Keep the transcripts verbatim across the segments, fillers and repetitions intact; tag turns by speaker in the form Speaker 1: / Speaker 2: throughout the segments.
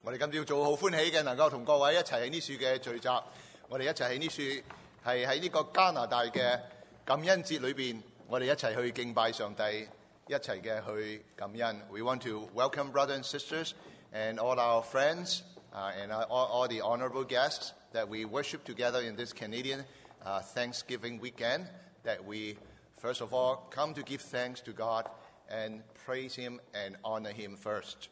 Speaker 1: 我哋今朝早好歡喜嘅，能夠同各位一齊喺呢處嘅聚集。我哋一齊喺呢處係喺呢個加拿大嘅感恩節裏邊，我哋一齊去敬拜上帝，一齊嘅去感恩。We want to welcome brothers and sisters and all our friends uh, and all, all the honorable guests that we worship together in this Canadian uh, Thanksgiving weekend. That we first of all come to give thanks to God and praise Him and honor Him first.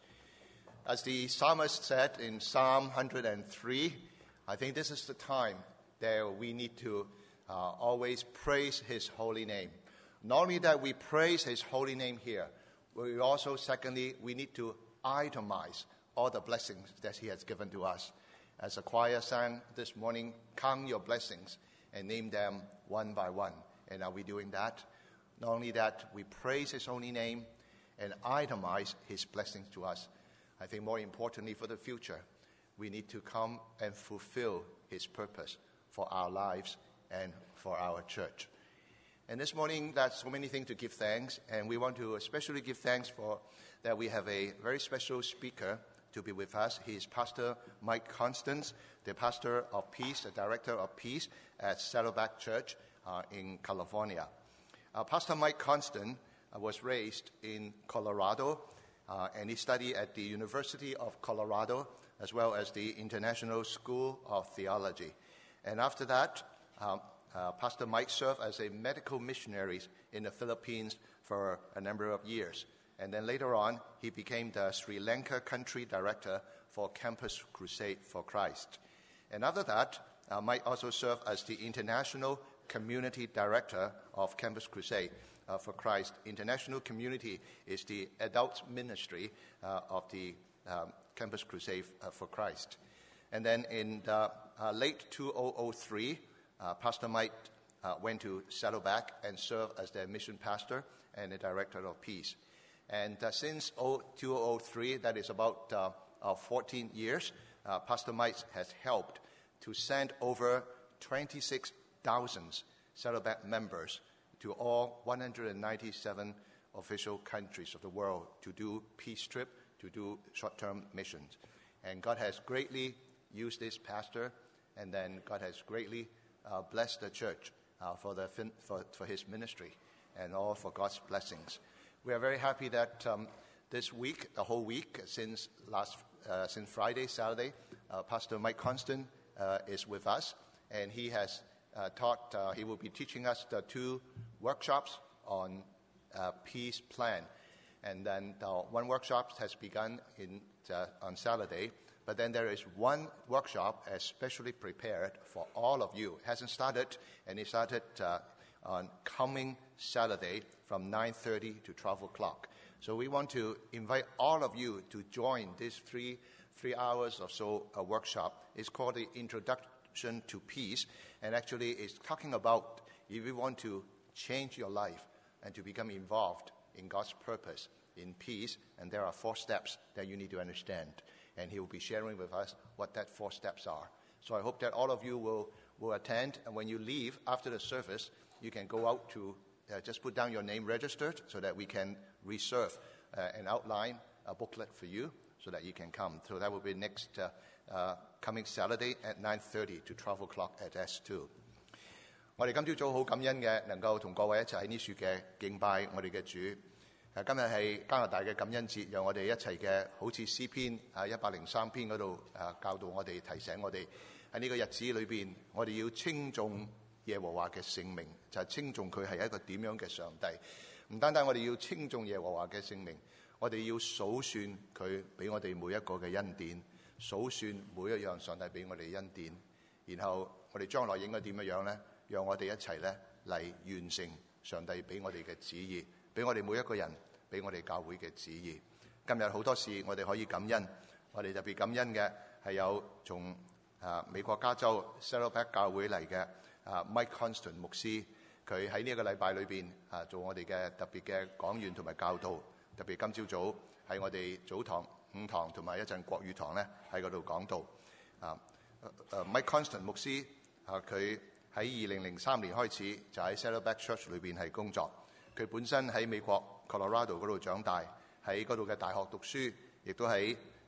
Speaker 1: As the psalmist said in Psalm one hundred three, I think this is the time that we need to uh, always praise His holy name. Not only that we praise His holy name here, we also, secondly, we need to itemize all the blessings that He has given to us. As the choir sang this morning, count your blessings and name them one by one. And are we doing that? Not only that, we praise His holy name and itemize His blessings to us. I think more importantly for the future, we need to come and fulfill His purpose for our lives and for our church. And this morning, there's so many things to give thanks, and we want to especially give thanks for that we have a very special speaker to be with us. He is Pastor Mike Constance, the pastor of Peace, the director of Peace at Saddleback Church uh, in California. Uh, Pastor Mike Constance uh, was raised in Colorado, Uh, and he studied at the University of Colorado as well as the International School of Theology. And after that, um, uh, Pastor Mike served as a medical missionary in the Philippines for a number of years. And then later on, he became the Sri Lanka country director for Campus Crusade for Christ. And after that, uh, Mike also served as the international community director of Campus Crusade Uh, for Christ. International Community is the adult ministry uh, of the um, Campus Crusade uh, for Christ. And then in the, uh, late two thousand three, uh, Pastor Mike uh, went to Saddleback and served as their mission pastor and the director of Peace. And uh, since two thousand three, that is about uh, uh, fourteen years, uh, Pastor Mike has helped to send over twenty-six thousand Saddleback members to all one hundred ninety-seven official countries of the world to do peace trip, to do short-term missions. And God has greatly used this pastor, and then God has greatly uh, blessed the church uh, for, the fin- for, for his ministry and all for God's blessings. We are very happy that um, this week, the whole week, since last uh, since Friday, Saturday, uh, Pastor Mike Constance uh, is with us, and he has uh, taught, uh, he will be teaching us the two workshops on uh, peace plan. And then uh, one workshop has begun in, uh, on Saturday, but then there is one workshop especially prepared for all of you. It hasn't started, and it started uh, on coming Saturday from nine thirty to twelve o'clock. So we want to invite all of you to join this three, three hours or so uh, workshop. It's called the Introduction to Peace, and actually it's talking about if you want to change your life and to become involved in God's purpose, in peace, and there are four steps that you need to understand. And he will be sharing with us what that four steps are. So I hope that all of you will, will attend, and when you leave after the service, you can go out to uh, just put down your name registered so that we can reserve uh, and outline a booklet for you so that you can come. So that will be next uh, uh, coming Saturday at nine thirty to twelve o'clock at S two. 我哋今朝早好感恩嘅，能夠同各位一齊喺呢處嘅敬拜我哋嘅主。誒，今日係加拿大嘅感恩節，讓我哋一齊嘅好似詩篇啊一百零三篇嗰度誒教導我哋，提醒我哋喺呢個日子裏邊，我哋要稱頌耶和華嘅聖名，就係稱頌佢係一個點樣嘅上帝。唔單單我哋要稱頌耶和華嘅聖名，我哋要數算佢俾我哋每一個嘅恩典，數算每一樣上帝俾我哋恩典，然後我哋將來應該點樣樣呢？讓我哋一齊咧嚟完成上帝俾我哋嘅旨意，俾我哋每一個人，俾我哋教會嘅旨意。今日好多事我哋可以感恩，我哋特別感恩嘅係有從啊美國加州 Saddleback 教會嚟嘅啊 Mike Constance 牧師，佢喺呢一個禮拜裏邊啊做我哋嘅特別嘅講員同埋教導，特別今朝早喺我哋早堂、午堂同埋一陣國語堂咧喺嗰度講道。啊誒 Mike Constance 牧師啊佢喺二零零三年開始就喺 Saddleback Church 裏邊係工作。佢本身喺美國 Colorado 嗰度長大，喺嗰度嘅大學讀書，亦都喺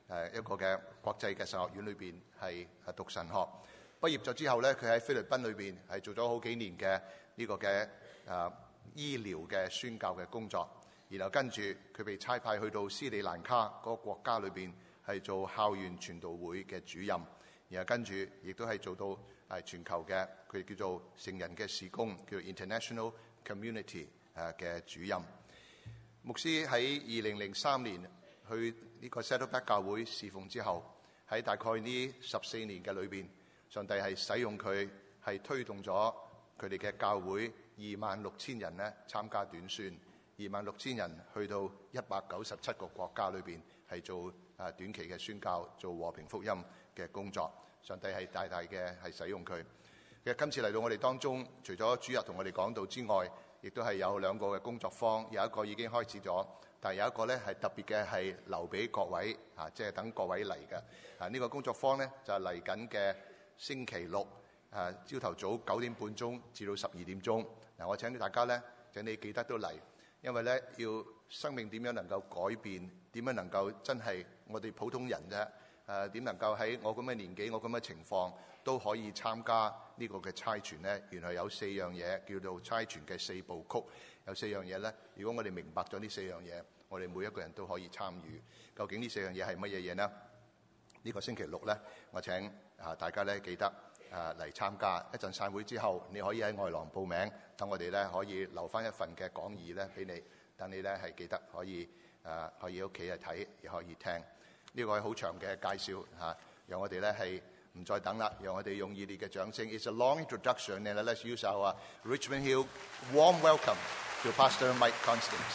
Speaker 1: 誒一個嘅國際嘅神學院裏邊係係讀神學。畢業咗之後咧，佢喺菲律賓裏邊係做咗好幾年嘅呢個嘅誒醫療嘅宣教嘅工作。然後跟住佢被差派去到斯里蘭卡嗰個國家裏邊係做校園傳道會嘅主任。然後跟住亦都係做到係全球嘅佢叫做成人嘅事工，叫做 International Community 誒嘅主任。牧師喺二零零三年去呢個 Saddleback 教會侍奉之後，喺大概呢十四年嘅裏邊，上帝係使用佢係推動咗佢哋嘅教會二萬六千人咧參加短宣，二萬六千人去到一百九十七個國家裏邊係做誒短期嘅宣教，做和平福音嘅工作。上帝係大大嘅係使用佢。其實今次嚟到我哋當中，除咗主日同我哋講道之外，亦都係有兩個嘅工作坊，有一個已經開始咗，但係有一個咧係特別嘅係留俾各位啊，即係等各位嚟嘅。啊，呢、這個工作坊咧就係嚟緊嘅星期六，啊朝頭早九點半鐘至到十二點鐘。嗱、啊，我請大家咧，請你記得都嚟，因為咧要生命點樣能夠改變，點樣能夠真係我哋普通人啫。誒、啊、點能夠喺我咁嘅年紀，我咁嘅情況都可以參加呢個嘅差傳呢？原來有四樣嘢叫做差傳嘅四部曲，有四樣嘢呢。如果我哋明白咗呢四樣嘢，我哋每一個人都可以參與。究竟呢四樣嘢係乜嘢嘢呢？呢、呢個星期六呢，我請啊大家咧記得啊嚟參加。一陣散會之後，你可以喺外廊報名，等我哋咧可以留翻一份嘅講義咧俾你，等你咧係記得可以啊可以喺屋企去睇，亦可以聽。呢個係好長嘅介紹嚇，讓我哋咧係唔再等啦，讓我哋用熱烈嘅掌聲。It's a long introduction, and let's use our Richmond Hill warm welcome to Pastor Mike Constance.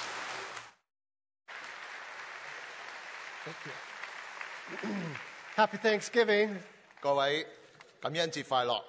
Speaker 2: Thank you. Happy Thanksgiving.
Speaker 1: 各位感恩節快樂。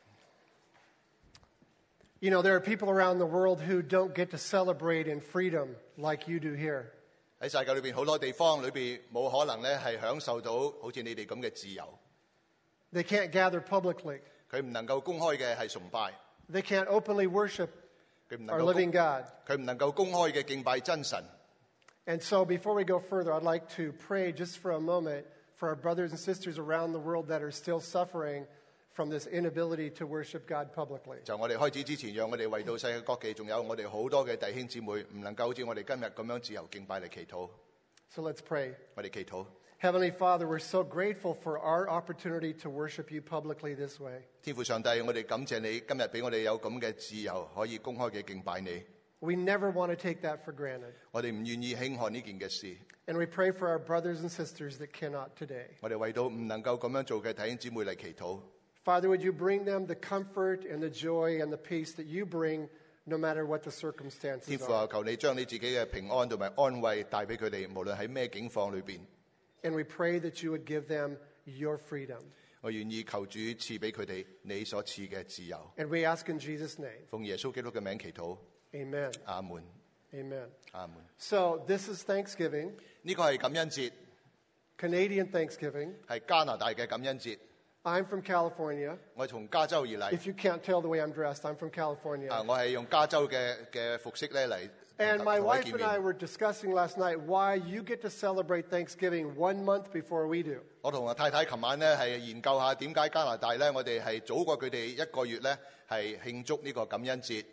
Speaker 2: You know, there are people around the world who don't get to celebrate in freedom like you do here.
Speaker 1: 喺世界裏邊好多地方裏邊冇可能咧係享受到好似你哋咁嘅自由。
Speaker 2: They can't gather publicly.
Speaker 1: 佢唔能夠公開嘅係崇拜。
Speaker 2: They can't openly worship
Speaker 1: 佢唔能
Speaker 2: our
Speaker 1: 夠
Speaker 2: living God.
Speaker 1: 佢唔能夠公開嘅敬拜真神。
Speaker 2: And so before we go further, I'd like to pray just for a moment for our brothers and sisters around the world that are still suffering from this inability to worship God publicly.
Speaker 1: 就我哋開始之前，讓我哋為到世界各地，仲有我哋好多嘅弟兄姊妹，唔能夠好似我哋今日咁樣自由敬拜嚟祈禱。
Speaker 2: So let's pray.
Speaker 1: 我哋祈禱。
Speaker 2: Heavenly Father, we're so grateful for our opportunity to worship you publicly this way.
Speaker 1: 天父上帝，我哋感謝你今日俾我哋有咁嘅自由，可以公開嘅敬拜你。
Speaker 2: We never want to take that for granted.
Speaker 1: 我哋唔願意輕看呢件嘅事。
Speaker 2: And we pray for our brothers and sisters that cannot today.
Speaker 1: 我哋為到唔能夠咁樣做嘅弟兄姊妹嚟祈禱。
Speaker 2: Father, would you bring them the comfort and the joy and the peace that you bring no matter what the
Speaker 1: 天
Speaker 2: circumstances
Speaker 1: 父啊，
Speaker 2: are?
Speaker 1: 求你將你自己嘅平安同埋安慰帶俾佢哋，無論喺咩境況裏邊。
Speaker 2: And we pray that you would give them your freedom.
Speaker 1: 我願意求主賜俾佢哋你所賜嘅自由。
Speaker 2: And we ask in Jesus' name.
Speaker 1: 奉耶穌基督嘅名祈禱。
Speaker 2: Amen.
Speaker 1: 阿門。
Speaker 2: Amen.
Speaker 1: 阿門。
Speaker 2: So this is Thanksgiving,
Speaker 1: 呢個係感恩節，
Speaker 2: Canadian Thanksgiving.
Speaker 1: 係加拿大嘅感恩節。
Speaker 2: I'm from California.
Speaker 1: 我從加州而嚟。
Speaker 2: If you can't tell the way I'm dressed, I'm from
Speaker 1: 啊，
Speaker 2: California.
Speaker 1: 我係用加州嘅嘅服飾咧嚟
Speaker 2: And
Speaker 1: 同
Speaker 2: my
Speaker 1: 各位
Speaker 2: wife
Speaker 1: 見
Speaker 2: and I
Speaker 1: 面。
Speaker 2: were discussing last night why you get to celebrate Thanksgiving one month before we do.
Speaker 1: 我同我太太琴晚咧係研究下點解加拿大咧，我哋係早過佢哋一個月咧係慶祝呢個感恩節。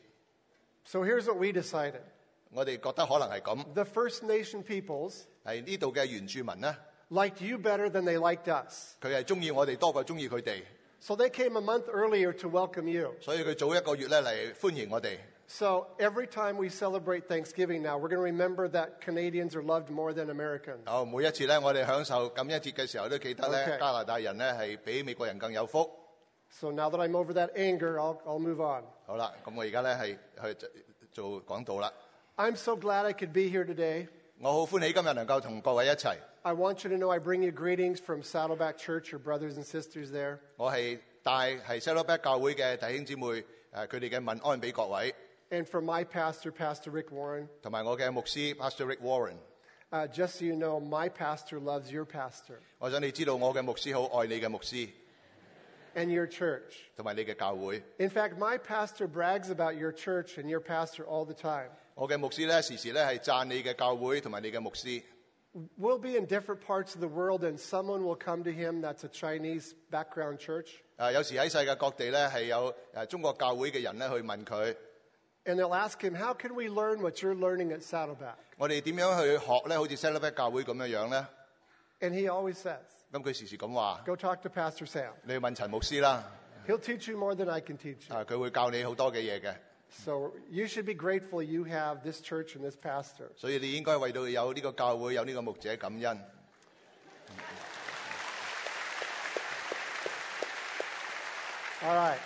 Speaker 2: So here's what we decided.
Speaker 1: 我哋覺得可能係咁，
Speaker 2: The First Nation peoples
Speaker 1: 係呢度嘅原住民咧，
Speaker 2: liked you better than they liked us.
Speaker 1: 佢係中意我哋多過中意佢哋，
Speaker 2: So they came a month earlier to welcome you.
Speaker 1: 所以佢早一個月咧嚟歡迎我哋。
Speaker 2: So every time we celebrate Thanksgiving now, we're going to remember that Canadians are loved more than Americans.
Speaker 1: 好，每一次咧，我哋享受感恩節嘅時候，都記得咧
Speaker 2: Okay.
Speaker 1: 加拿大人咧係比美國人更有福。
Speaker 2: So now that I'm over that anger, I'll, I'll move on.
Speaker 1: 好啦，咁我而家咧係去做講道啦。
Speaker 2: I'm so glad I could be here today.
Speaker 1: 我好歡喜今日能夠同各位一齊。
Speaker 2: I want you to know I bring you greetings from Saddleback Church, your brothers and sisters there.
Speaker 1: 我係帶係 Saddleback 教會嘅弟兄姊妹，誒佢哋嘅問安俾各位，
Speaker 2: And from my pastor, Pastor Rick Warren.
Speaker 1: 同埋我嘅牧師 Pastor Rick Warren。
Speaker 2: Uh, just so you know, my pastor loves your pastor
Speaker 1: 我想你知道我嘅牧師好愛你嘅牧師，
Speaker 2: and your church.
Speaker 1: 同埋你嘅教會。
Speaker 2: In fact, my pastor brags about your church and your pastor all the time.
Speaker 1: 我嘅牧師咧時時咧係讚你嘅教會同埋你嘅牧師。
Speaker 2: We'll be in different parts of the world, and someone will come to him that's a Chinese background church,
Speaker 1: 誒有時喺世界各地咧係有誒中國教會嘅人咧去問佢，
Speaker 2: and they'll ask him, how can we learn what you're learning at Saddleback?
Speaker 1: 我哋點樣去學咧？好似 Saddleback 教會咁樣樣咧？
Speaker 2: And he always says,
Speaker 1: 咁佢時時咁話：
Speaker 2: go talk to Pastor Sam.
Speaker 1: 你去問陳牧師啦，
Speaker 2: He'll teach you more than I can teach you.
Speaker 1: 啊佢會教你好多嘅嘢嘅。
Speaker 2: So you should be grateful you have this church and this pastor.
Speaker 1: 所以你應該為到有呢個教會有呢個牧者感恩。
Speaker 2: All right.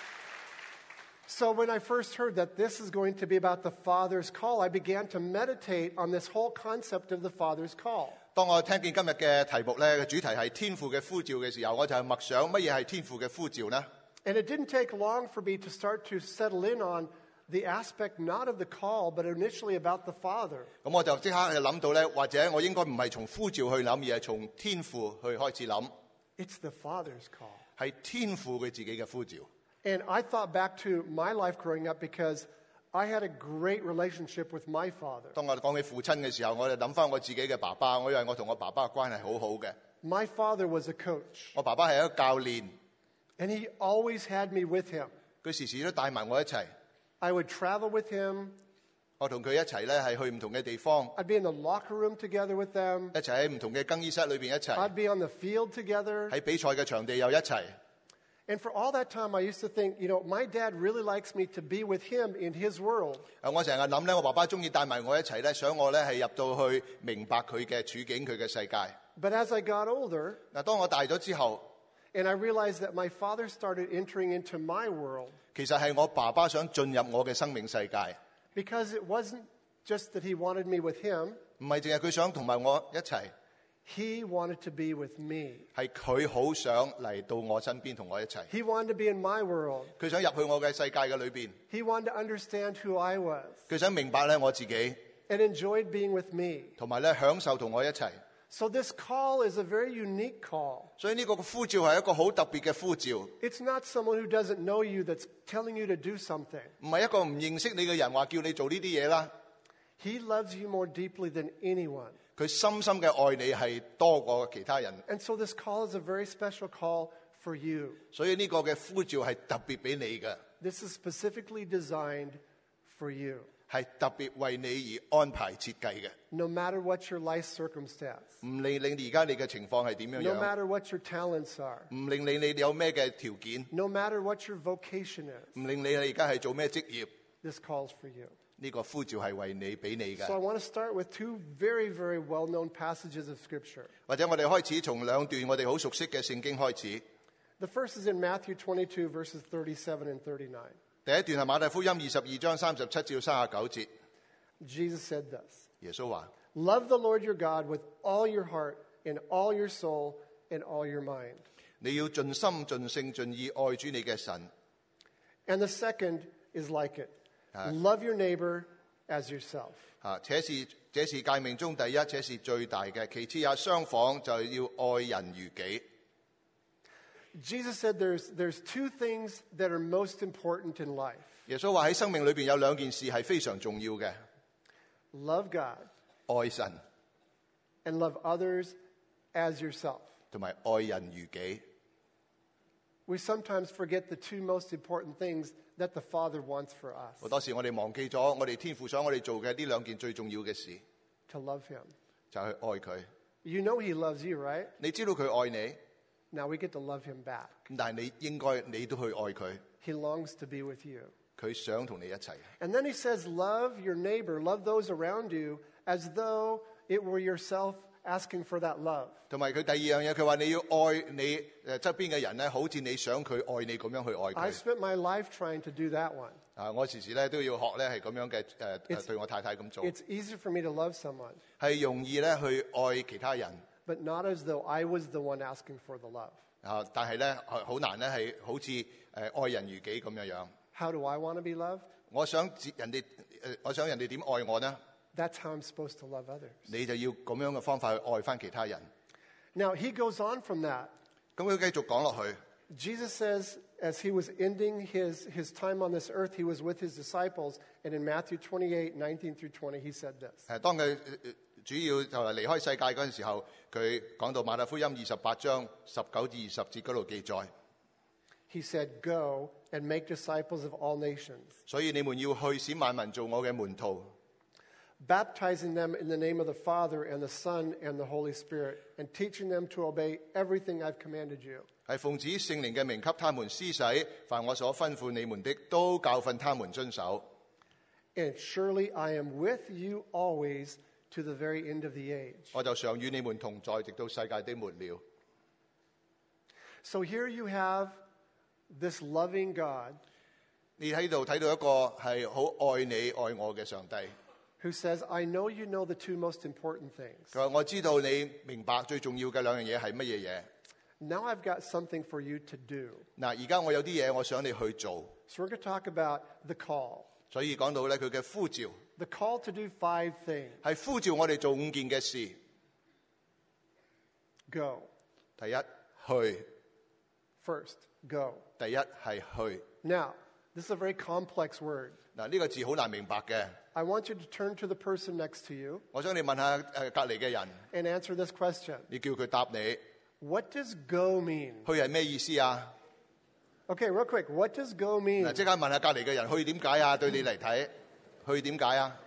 Speaker 2: So when I first heard that this is going to be about the Father's call, I began to meditate on this whole concept of the Father's call.
Speaker 1: 當我聽見今日嘅題目咧嘅主題係天父嘅呼召嘅時候，我就係默想乜嘢係天父嘅呼召呢？
Speaker 2: And it didn't take long for me to start to settle in on the aspect not of the call, but initially about the Father.
Speaker 1: 咁我就即刻就諗到咧，或者我應該唔係從呼召去諗，而係從天父去開始諗，
Speaker 2: It's the Father's call.
Speaker 1: 係天父佢自己嘅呼召。
Speaker 2: And I thought back to my life growing up because I had a great relationship with my father.
Speaker 1: 當我講起父親嘅時候，我就諗翻我自己嘅爸爸，我以為我同我爸爸嘅關係好好嘅。
Speaker 2: My father was a coach,
Speaker 1: 我爸爸係一個教練，
Speaker 2: and he always had me with him.
Speaker 1: 佢時時都帶埋我一齊，
Speaker 2: I would travel with him.
Speaker 1: 我同佢一齊咧係去唔同嘅地方，
Speaker 2: I'd be in the locker room together with them.
Speaker 1: 一齊喺唔同嘅更衣室裏邊一齊，
Speaker 2: I'd be on the field together.
Speaker 1: 喺比賽嘅場地又一齊。
Speaker 2: And for all that time, I used to think, you know, my dad really likes me to be with him in his world.
Speaker 1: 啊，我成日諗咧，我爸爸中意帶埋我一齊咧，想我咧係入到去明白佢嘅處境、佢嘅世界。
Speaker 2: But as I got older,
Speaker 1: 嗱，當我大咗之後，
Speaker 2: and I realized that my father started entering into my world,
Speaker 1: 其實係我爸爸想進入我嘅生命世界，
Speaker 2: because it wasn't just that he wanted me with him,
Speaker 1: 唔係淨係佢想同埋我一齊，
Speaker 2: he wanted to be with me.
Speaker 1: 係佢好想嚟到我身邊同我一齊。
Speaker 2: He wanted to be in my world.
Speaker 1: 佢想入去我嘅世界嘅裏邊，
Speaker 2: He wanted to understand who I was
Speaker 1: 佢想明白咧我自己，
Speaker 2: and enjoyed being with me.
Speaker 1: 同埋咧享受同我一齊。
Speaker 2: So this call is a very unique call.
Speaker 1: 所以呢個呼召係一個好特別嘅呼召，
Speaker 2: It's not someone who doesn't know you that's telling you to do something.
Speaker 1: 唔係一個唔認識你嘅人話叫你做呢啲嘢啦。
Speaker 2: He loves you more deeply than anyone.
Speaker 1: 佢深深嘅愛你係多過其他人，
Speaker 2: And so this call is a very special call for you.
Speaker 1: 所以呢個嘅呼召係特別俾你嘅，
Speaker 2: This is specifically designed for you.
Speaker 1: 係特別為你而安排設計嘅。
Speaker 2: No matter what your life circumstance,
Speaker 1: 唔理你而家你嘅情況係點樣
Speaker 2: no
Speaker 1: 樣，
Speaker 2: matter what your talents are,
Speaker 1: 唔令你你有咩嘅條件，
Speaker 2: no matter what your vocation is,
Speaker 1: 唔令你你而家係做咩職業，
Speaker 2: this call's for you.
Speaker 1: 呢個呼召係為你俾你
Speaker 2: So I
Speaker 1: 嘅。
Speaker 2: want to start with two very, very well-known passages of Scripture.
Speaker 1: 或者我哋開始從兩段我哋好熟悉嘅聖經開始。
Speaker 2: The first is in Matthew twenty-two, verses thirty-seven and thirty-nine.
Speaker 1: 第一段係馬太福音二十二章三十七至三十九節，
Speaker 2: Jesus said this,
Speaker 1: 耶穌話：
Speaker 2: Love the Lord your God with all your heart and all your soul and all your mind.
Speaker 1: 你要盡心盡性盡意愛主你嘅神。
Speaker 2: And the second is like it. Love your neighbor as yourself.
Speaker 1: 啊，且是這是誡命中第一，且是最大嘅，其次也相仿，就要愛人如己。
Speaker 2: Jesus said there's, there's two things that are most important in life.
Speaker 1: 耶穌話喺生命裏邊有兩件事係非常重要嘅，
Speaker 2: Love God
Speaker 1: 愛神
Speaker 2: and love others as yourself.
Speaker 1: 同埋愛人如己。
Speaker 2: We sometimes forget the two most important things that the Father wants for us.
Speaker 1: 好多時我哋忘記咗我哋天父想我哋做嘅呢兩件最重要嘅事，
Speaker 2: To love him.
Speaker 1: 就係去愛佢。
Speaker 2: You know he loves you, right?
Speaker 1: 你知道佢愛你，
Speaker 2: Now we get to love him back.
Speaker 1: 咁但係你應該你都去愛佢，
Speaker 2: He longs to be with you.
Speaker 1: 佢想同你一齊。
Speaker 2: And then he says, love your neighbor, love those around you as though it were yourself asking for that love.
Speaker 1: 同埋佢第二樣嘢，佢話你要愛你誒側邊嘅人咧，好似你想佢愛你咁樣去愛
Speaker 2: I
Speaker 1: 佢。
Speaker 2: spent my life trying to do that one.
Speaker 1: 啊，我時時咧都要學咧係咁樣嘅誒
Speaker 2: It's-
Speaker 1: 誒對我太太咁做，
Speaker 2: It's easy for me to love someone,
Speaker 1: 係容易咧去愛其他人。
Speaker 2: but not as though I was the one asking for the love.
Speaker 1: 啊，但係咧係好難咧係好似誒愛人如己咁樣樣。
Speaker 2: How do I want to be loved?
Speaker 1: 我想自人哋誒，我想人哋點愛我呢？
Speaker 2: That's how I'm supposed to love others.
Speaker 1: 你就要咁樣嘅方法去愛翻其他人。
Speaker 2: Now, he goes on from that.
Speaker 1: 咁佢繼續講落去。
Speaker 2: Jesus says, as he was ending his, his time on this earth, he was with his disciples. And in Matthew twenty-eight, nineteen through twenty, he said this.
Speaker 1: 誒，當佢呃主要就係離開世界嗰陣時候，佢講到馬太福音二十八章十九至二十節嗰度記載。
Speaker 2: He said, "Go and make disciples of all nations,
Speaker 1: 所以你們要去使萬民做我嘅門徒，
Speaker 2: baptizing them in the name of the Father and the Son and the Holy Spirit, and teaching them to obey everything I've commanded you."
Speaker 1: 係奉子聖靈嘅名給他們施洗，凡我所吩咐你們的，都教訓他們遵守。
Speaker 2: And surely I am with you always to the very end of the age.
Speaker 1: 我就常與你們同在，直到世界的末了。
Speaker 2: So here you have this loving God
Speaker 1: 你喺度睇到一個係好愛你愛我嘅上帝。
Speaker 2: who says, "I know you know the two most important things.
Speaker 1: 佢話我知道你明白最重要嘅兩樣嘢係乜嘢嘢。
Speaker 2: Now I've got something for you to do."
Speaker 1: 嗱，而家我有啲嘢我想你去做，
Speaker 2: So we're going to talk about the call.
Speaker 1: 所以講到咧佢嘅呼召
Speaker 2: The call to do five things.
Speaker 1: 係呼召我哋做五件嘅事。
Speaker 2: Go.
Speaker 1: 第一，去；
Speaker 2: First, go.
Speaker 1: 第一係去。
Speaker 2: Now, this is a very complex word.
Speaker 1: 嗱，呢個字好難明白嘅。
Speaker 2: I want you to turn to the person next to you
Speaker 1: 我想你問下誒隔離嘅人，
Speaker 2: and answer this question.
Speaker 1: 你叫佢答你，
Speaker 2: What does go mean?
Speaker 1: 去係咩意思啊？
Speaker 2: Okay, real quick. What does go mean?
Speaker 1: 嗱，即刻問下隔離嘅人，去點解啊？對你嚟睇，去點解啊？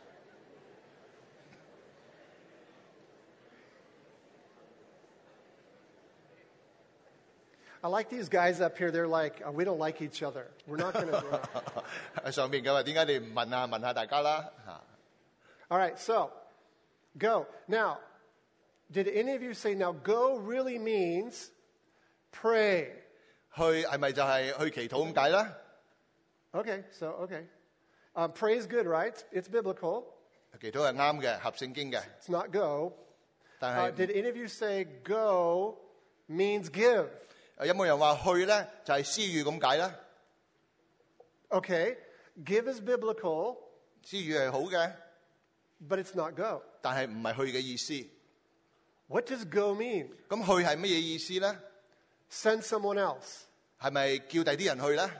Speaker 2: I like these guys up here. They're like, "Oh, we don't like each other. We're not going to do it."
Speaker 1: 喺上面嘅話，點解你唔問啊？問下大家啦嚇。
Speaker 2: All right, so go. Now, did any of you say, now go really means pray?
Speaker 1: 去係咪就係去祈禱咁解啦？
Speaker 2: Okay, so, okay. Um, pray is good, right? It's biblical.
Speaker 1: 祈禱係啱嘅，合聖經嘅。
Speaker 2: It's not go.
Speaker 1: 但
Speaker 2: Uh,
Speaker 1: 係
Speaker 2: did any of you say go means give?
Speaker 1: 有冇人話去咧就係施予咁解啦？
Speaker 2: Okay, give is biblical,
Speaker 1: 施予係好嘅，
Speaker 2: but it's not go.
Speaker 1: 但係唔係去嘅意思。
Speaker 2: What does go mean?
Speaker 1: 咁去係乜嘢意思咧？
Speaker 2: Send someone else.
Speaker 1: 係咪叫第啲人去咧？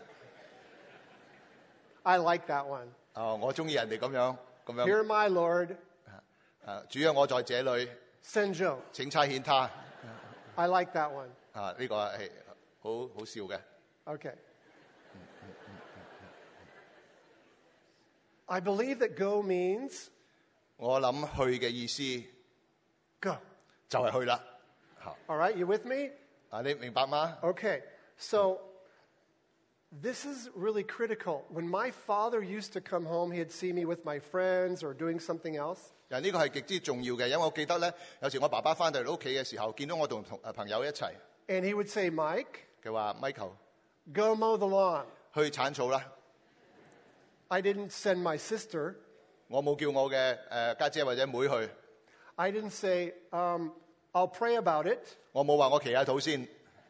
Speaker 2: I like that one.
Speaker 1: 哦，我中意人哋咁樣咁樣。
Speaker 2: Hear my Lord,
Speaker 1: 啊，主啊，我在這裏，
Speaker 2: send Joe.
Speaker 1: 請差遣他。
Speaker 2: I like that one.
Speaker 1: 啊，呢個係好好笑嘅。
Speaker 2: Okay. I believe that go means
Speaker 1: 我諗去嘅意思
Speaker 2: go.
Speaker 1: 就係去啦。嚇
Speaker 2: All right, you with me?
Speaker 1: 啊，你明白嗎？
Speaker 2: Okay. So this is really critical. When my father used to come home, he'd see me with my friends or doing something else.
Speaker 1: 嗱，呢個係極之重要嘅，因為我記得咧，有時我爸爸翻到嚟屋企嘅時候，見到我同同誒朋友一齊，
Speaker 2: And he would say, "Mike,
Speaker 1: 佢話 Michael
Speaker 2: go mow the lawn."
Speaker 1: 去鏟草啦。
Speaker 2: I didn't send my sister.
Speaker 1: 我冇叫我嘅誒家姐或者妹去，
Speaker 2: I didn't say, um, "I'll pray about it."
Speaker 1: 我冇話我祈下禱先，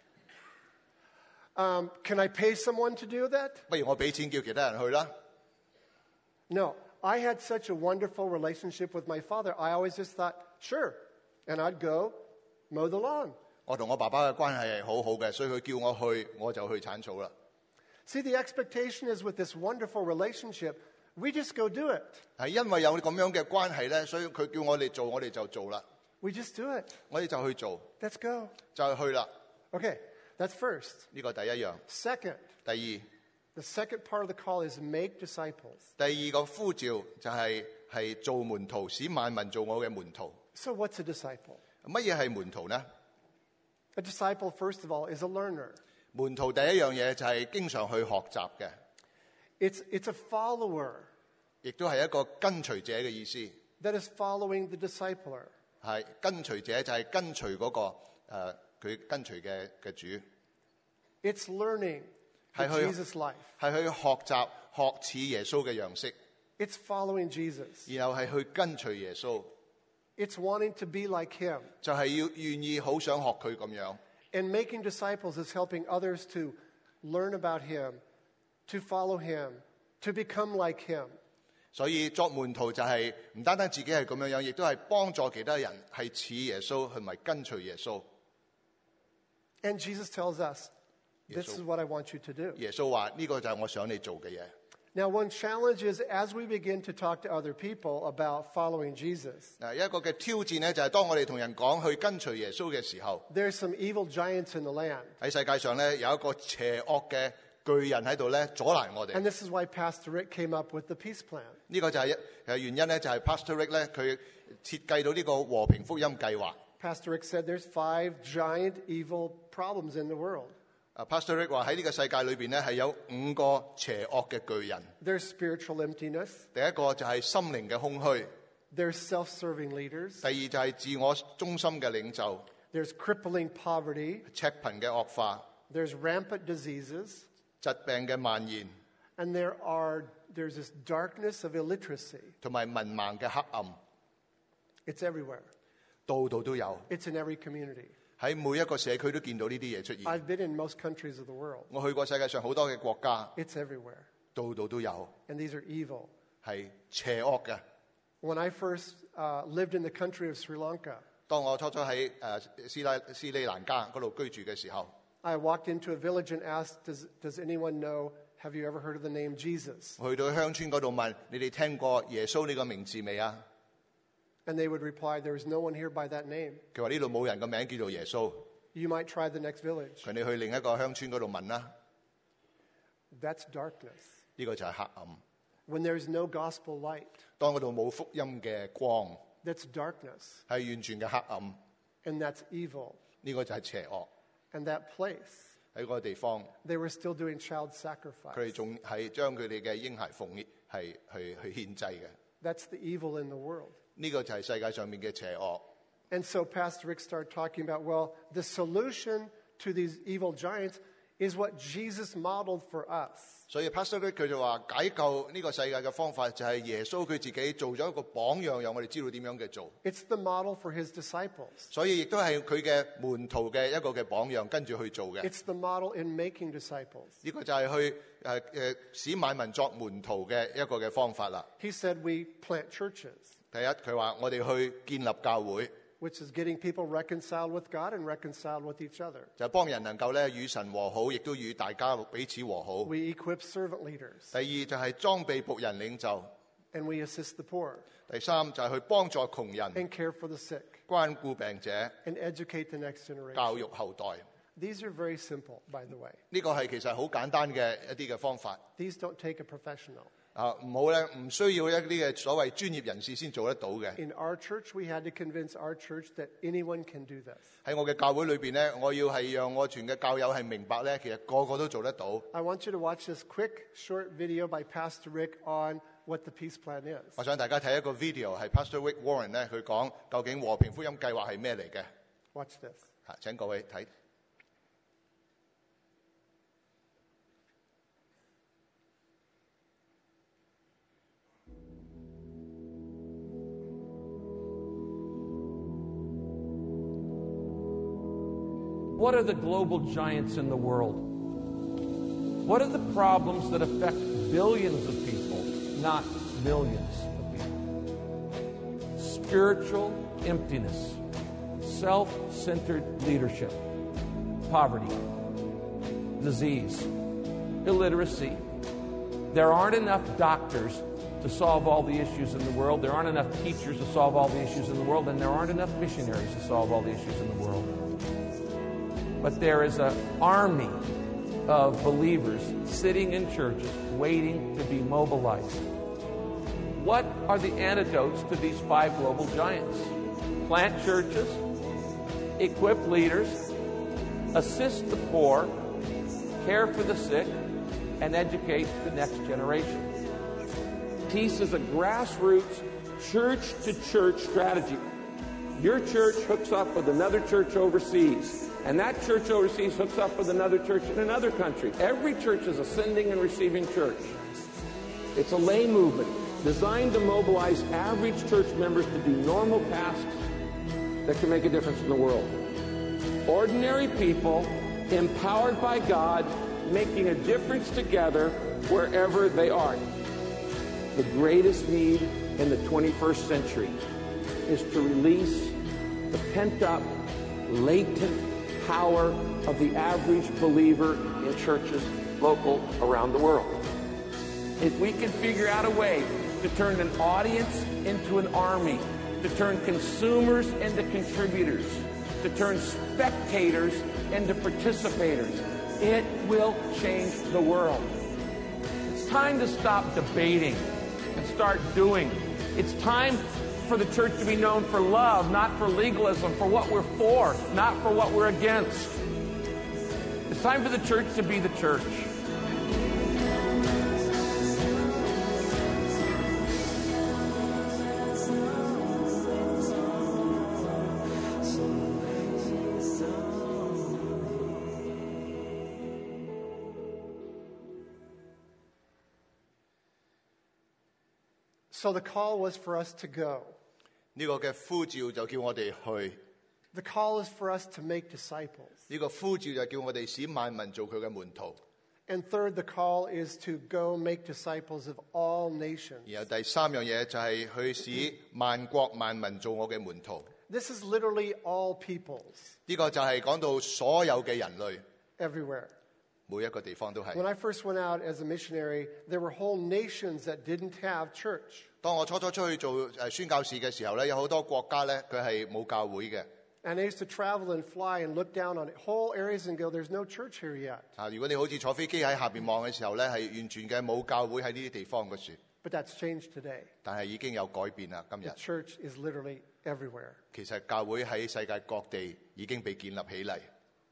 Speaker 2: Um, can I pay someone to do that?
Speaker 1: 不如我俾錢叫其他人去啦。
Speaker 2: No. I had such a wonderful relationship with my father. I always just thought, sure. And I'd go mow the lawn.
Speaker 1: 我同我爸爸嘅關係係好好嘅，所以佢叫我去，我就去鏟草啦。
Speaker 2: See, the expectation is with this wonderful relationship, we just go do it.
Speaker 1: 係因為有咁樣嘅關係咧，所以佢叫我哋做，我哋就做啦。
Speaker 2: We just do it.
Speaker 1: 我哋就去做，
Speaker 2: Let's go.
Speaker 1: 就係去啦。
Speaker 2: Okay, that's first.
Speaker 1: 呢個第一樣。
Speaker 2: Second,
Speaker 1: 第二，
Speaker 2: the second part of the call is make disciples.
Speaker 1: 第二個呼召就係、係做門徒，使萬民做我嘅門徒。
Speaker 2: So what's a disciple?
Speaker 1: 乜嘢係門徒呢？
Speaker 2: A disciple, first of all, is a learner.
Speaker 1: 門徒第一樣嘢就係經常去學習嘅，
Speaker 2: It's, it's a follower
Speaker 1: 亦都係一個跟隨者嘅意思。
Speaker 2: that is following the discipler.
Speaker 1: 係跟隨者就係跟隨嗰、個誒佢、跟隨嘅嘅主，
Speaker 2: It's learning the
Speaker 1: 係去
Speaker 2: Jesus life.
Speaker 1: 係去學習學似耶穌嘅樣式，
Speaker 2: It's following Jesus.
Speaker 1: 然後係去跟隨耶穌，
Speaker 2: It's wanting to be like him.
Speaker 1: 就係、要願意好想學佢咁樣。
Speaker 2: And making disciples is helping others to learn about him, to follow him, to become like him.
Speaker 1: 所以作門徒就係唔單單自己係咁樣樣，亦都係幫助其他人係似耶穌，同埋跟隨耶穌。
Speaker 2: And Jesus tells us, this
Speaker 1: Yes,
Speaker 2: is what I want you to do.
Speaker 1: 耶穌話：呢、個就係我想你做嘅嘢。
Speaker 2: Now, one challenge is as we begin to talk to other people about following Jesus,
Speaker 1: 嗱，一個嘅挑戰咧，就係當我哋同人講去跟隨耶穌嘅時候，
Speaker 2: there's some evil giants in the land.
Speaker 1: 喺世界上咧有一個邪惡嘅巨人喺度咧阻攔我哋。
Speaker 2: And this is why Pastor Rick came up with the peace plan.
Speaker 1: 呢個就係一誒原因咧，就係 Pastor Rick 咧佢設計到呢個和平福音計劃。
Speaker 2: Pastor Rick said there's five giant evil problems in the world.
Speaker 1: 啊 Pastor Rick 話喺呢個世界裏邊咧係有五個邪惡嘅巨人。
Speaker 2: There's spiritual emptiness.
Speaker 1: 第一個就係心靈嘅空虛，
Speaker 2: There's self-serving leaders.
Speaker 1: 第二就係自我中心嘅領袖，
Speaker 2: There's crippling poverty.
Speaker 1: 赤貧嘅惡化，
Speaker 2: There's rampant diseases.
Speaker 1: 疾病嘅蔓延，
Speaker 2: And there are, there's this darkness of illiteracy.
Speaker 1: 同埋文盲嘅黑暗，
Speaker 2: It's everywhere.
Speaker 1: 度度都有。
Speaker 2: It's in every community.
Speaker 1: 喺每一個社區都見到呢啲嘢出現。
Speaker 2: I've been in most countries of the world.
Speaker 1: 我去過世界上好多嘅國家，
Speaker 2: It's everywhere.
Speaker 1: 度度都有，
Speaker 2: And these are evil.
Speaker 1: 係邪惡嘅。
Speaker 2: When I first uh, lived in the country of Sri Lanka,
Speaker 1: 當我初初喺誒斯拉斯里蘭卡嗰度居住嘅時候，
Speaker 2: I walked into a village and asked, does, does anyone know, have you ever heard of the name Jesus?
Speaker 1: 我去到鄉村嗰度問你哋聽過耶穌呢個名字未啊？
Speaker 2: And they would reply, there is no one here by that name.
Speaker 1: 佢話呢度冇人個名叫做耶穌，
Speaker 2: You might try the next village.
Speaker 1: 佢哋去另一個鄉村嗰度問啦。
Speaker 2: That's darkness.
Speaker 1: 呢個就係黑暗。
Speaker 2: When there's no gospel light,
Speaker 1: 當嗰度冇福音嘅光，
Speaker 2: that's darkness.
Speaker 1: 係完全嘅黑暗。
Speaker 2: And that's evil.
Speaker 1: 呢個就係邪惡。
Speaker 2: And that place,
Speaker 1: 喺嗰個地方，
Speaker 2: they were still doing child
Speaker 1: 佢哋
Speaker 2: sacrifice.
Speaker 1: 仲係將佢哋嘅嬰孩奉係去去獻祭嘅。
Speaker 2: That's the evil in the world.
Speaker 1: 呢個就係世界上面嘅邪惡。
Speaker 2: And so Pastor Rick started talking about, well, the solution to these evil giants is what Jesus modeled for us.
Speaker 1: 所以 Pastor Rick 佢就話解救呢個世界嘅方法就係耶穌佢自己做咗一個榜樣，讓我哋知道點樣嘅做。
Speaker 2: It's the model for his disciples.
Speaker 1: 所以亦都係佢嘅門徒嘅一個嘅榜樣，跟住去做嘅。
Speaker 2: It's the model in making disciples.
Speaker 1: 呢個就係去誒誒使萬民作門徒嘅一個嘅方法啦。
Speaker 2: He said we plant churches,
Speaker 1: 第一，佢話我哋去建立教會，
Speaker 2: which is getting people reconciled with God and reconciled with each other.
Speaker 1: 就係幫人能夠咧與神和好，亦都與大家彼此和好。
Speaker 2: We equip servant leaders,
Speaker 1: 第二就係裝備僕人領袖。
Speaker 2: and we assist the poor,
Speaker 1: 第三就係去幫助窮人，
Speaker 2: and care for the sick,
Speaker 1: 關顧病者，
Speaker 2: and educate the next
Speaker 1: 教
Speaker 2: generation.
Speaker 1: 育後代。
Speaker 2: These are very simple, by the way.
Speaker 1: 呢個係其實好簡單嘅一啲嘅方法。
Speaker 2: These don't take a professional.
Speaker 1: 啊，唔好咧，唔需要一啲嘅所謂專業人士先做得到嘅。
Speaker 2: In our church, we had to convince our church that anyone can do this.
Speaker 1: 喺我嘅教會裏邊咧，我要係讓我全嘅教友係明白咧，其實個個都做得到。
Speaker 2: I want you to watch this quick, short video by Pastor Rick on what the peace plan is.
Speaker 1: 我想大家睇一個 video 係 Pastor Rick Warren 咧，佢講究竟和平福音計劃係咩嚟嘅。
Speaker 2: Watch this.
Speaker 1: 嚇，請各位睇。
Speaker 3: What are the global giants in the world? What are the problems that affect billions of people, not millions of people? Spiritual emptiness, self-centered leadership, poverty, disease, illiteracy. There aren't enough doctors to solve all the issues in the world. There aren't enough teachers to solve all the issues in the world. And there aren't enough missionaries to solve all the issues in the world. But there is an army of believers sitting in churches waiting to be mobilized. What are the antidotes to these five global giants? Plant churches, equip leaders, assist the poor, care for the sick, and educate the next generation. Peace is a grassroots, church-to-church strategy. Your church hooks up with another church overseas, and that church overseas hooks up with another church in another country. Every church is a sending and receiving church. It's a lay movement designed to mobilize average church members to do normal tasks that can make a difference in the world. Ordinary people, empowered by God, making a difference together wherever they are. The greatest need in the twenty-first century is to release the pent-up, latent power of the average believer in churches local around the world. if we can figure out a way to turn an audience into an army, to turn consumers into contributors, to turn spectators into participators, it will change the world. It's time to stop debating and start doing. It's time for the church to be known for love, not for legalism, for what we're for, not for what we're against. It's time for the church to be the church.
Speaker 2: So the call was for us to go.
Speaker 1: 呢個嘅呼召就叫我哋去，
Speaker 2: The call is for us to make disciples.
Speaker 1: 呢個呼召就叫我哋使萬民做佢嘅門徒。
Speaker 2: And third, the call is to go make disciples of all nations.
Speaker 1: 然後第三樣嘢就係去使萬國萬民做我嘅門徒。
Speaker 2: This is literally all peoples
Speaker 1: 呢個就係講到所有嘅人類，
Speaker 2: everywhere.
Speaker 1: 每一個地方都係。
Speaker 2: When I first went out as a missionary, there were whole nations that didn't have church.
Speaker 1: 當我初初出去做誒宣教士嘅時候咧，有好多國家咧佢係冇教會嘅。
Speaker 2: And I used to travel and fly and look down on whole areas and go, there's no church here yet.
Speaker 1: 啊，如果你好似坐飛機喺下邊望嘅時候咧，係完全嘅冇教會喺呢啲地方嘅樹。
Speaker 2: But that's changed today.
Speaker 1: 但係已經有改變啦，今日
Speaker 2: The church is literally everywhere.
Speaker 1: 其實教會喺世界各地已經被建立起嚟。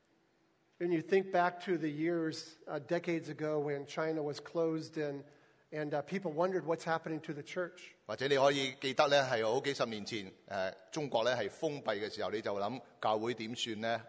Speaker 2: And you think back to the years, uh, decades ago, when China was closed and, and uh, people wondered what's happening to the church.
Speaker 1: 或者你可以記得咧，係好幾十年前誒、呃、中國咧係封閉嘅時候，你就諗教會點算呢？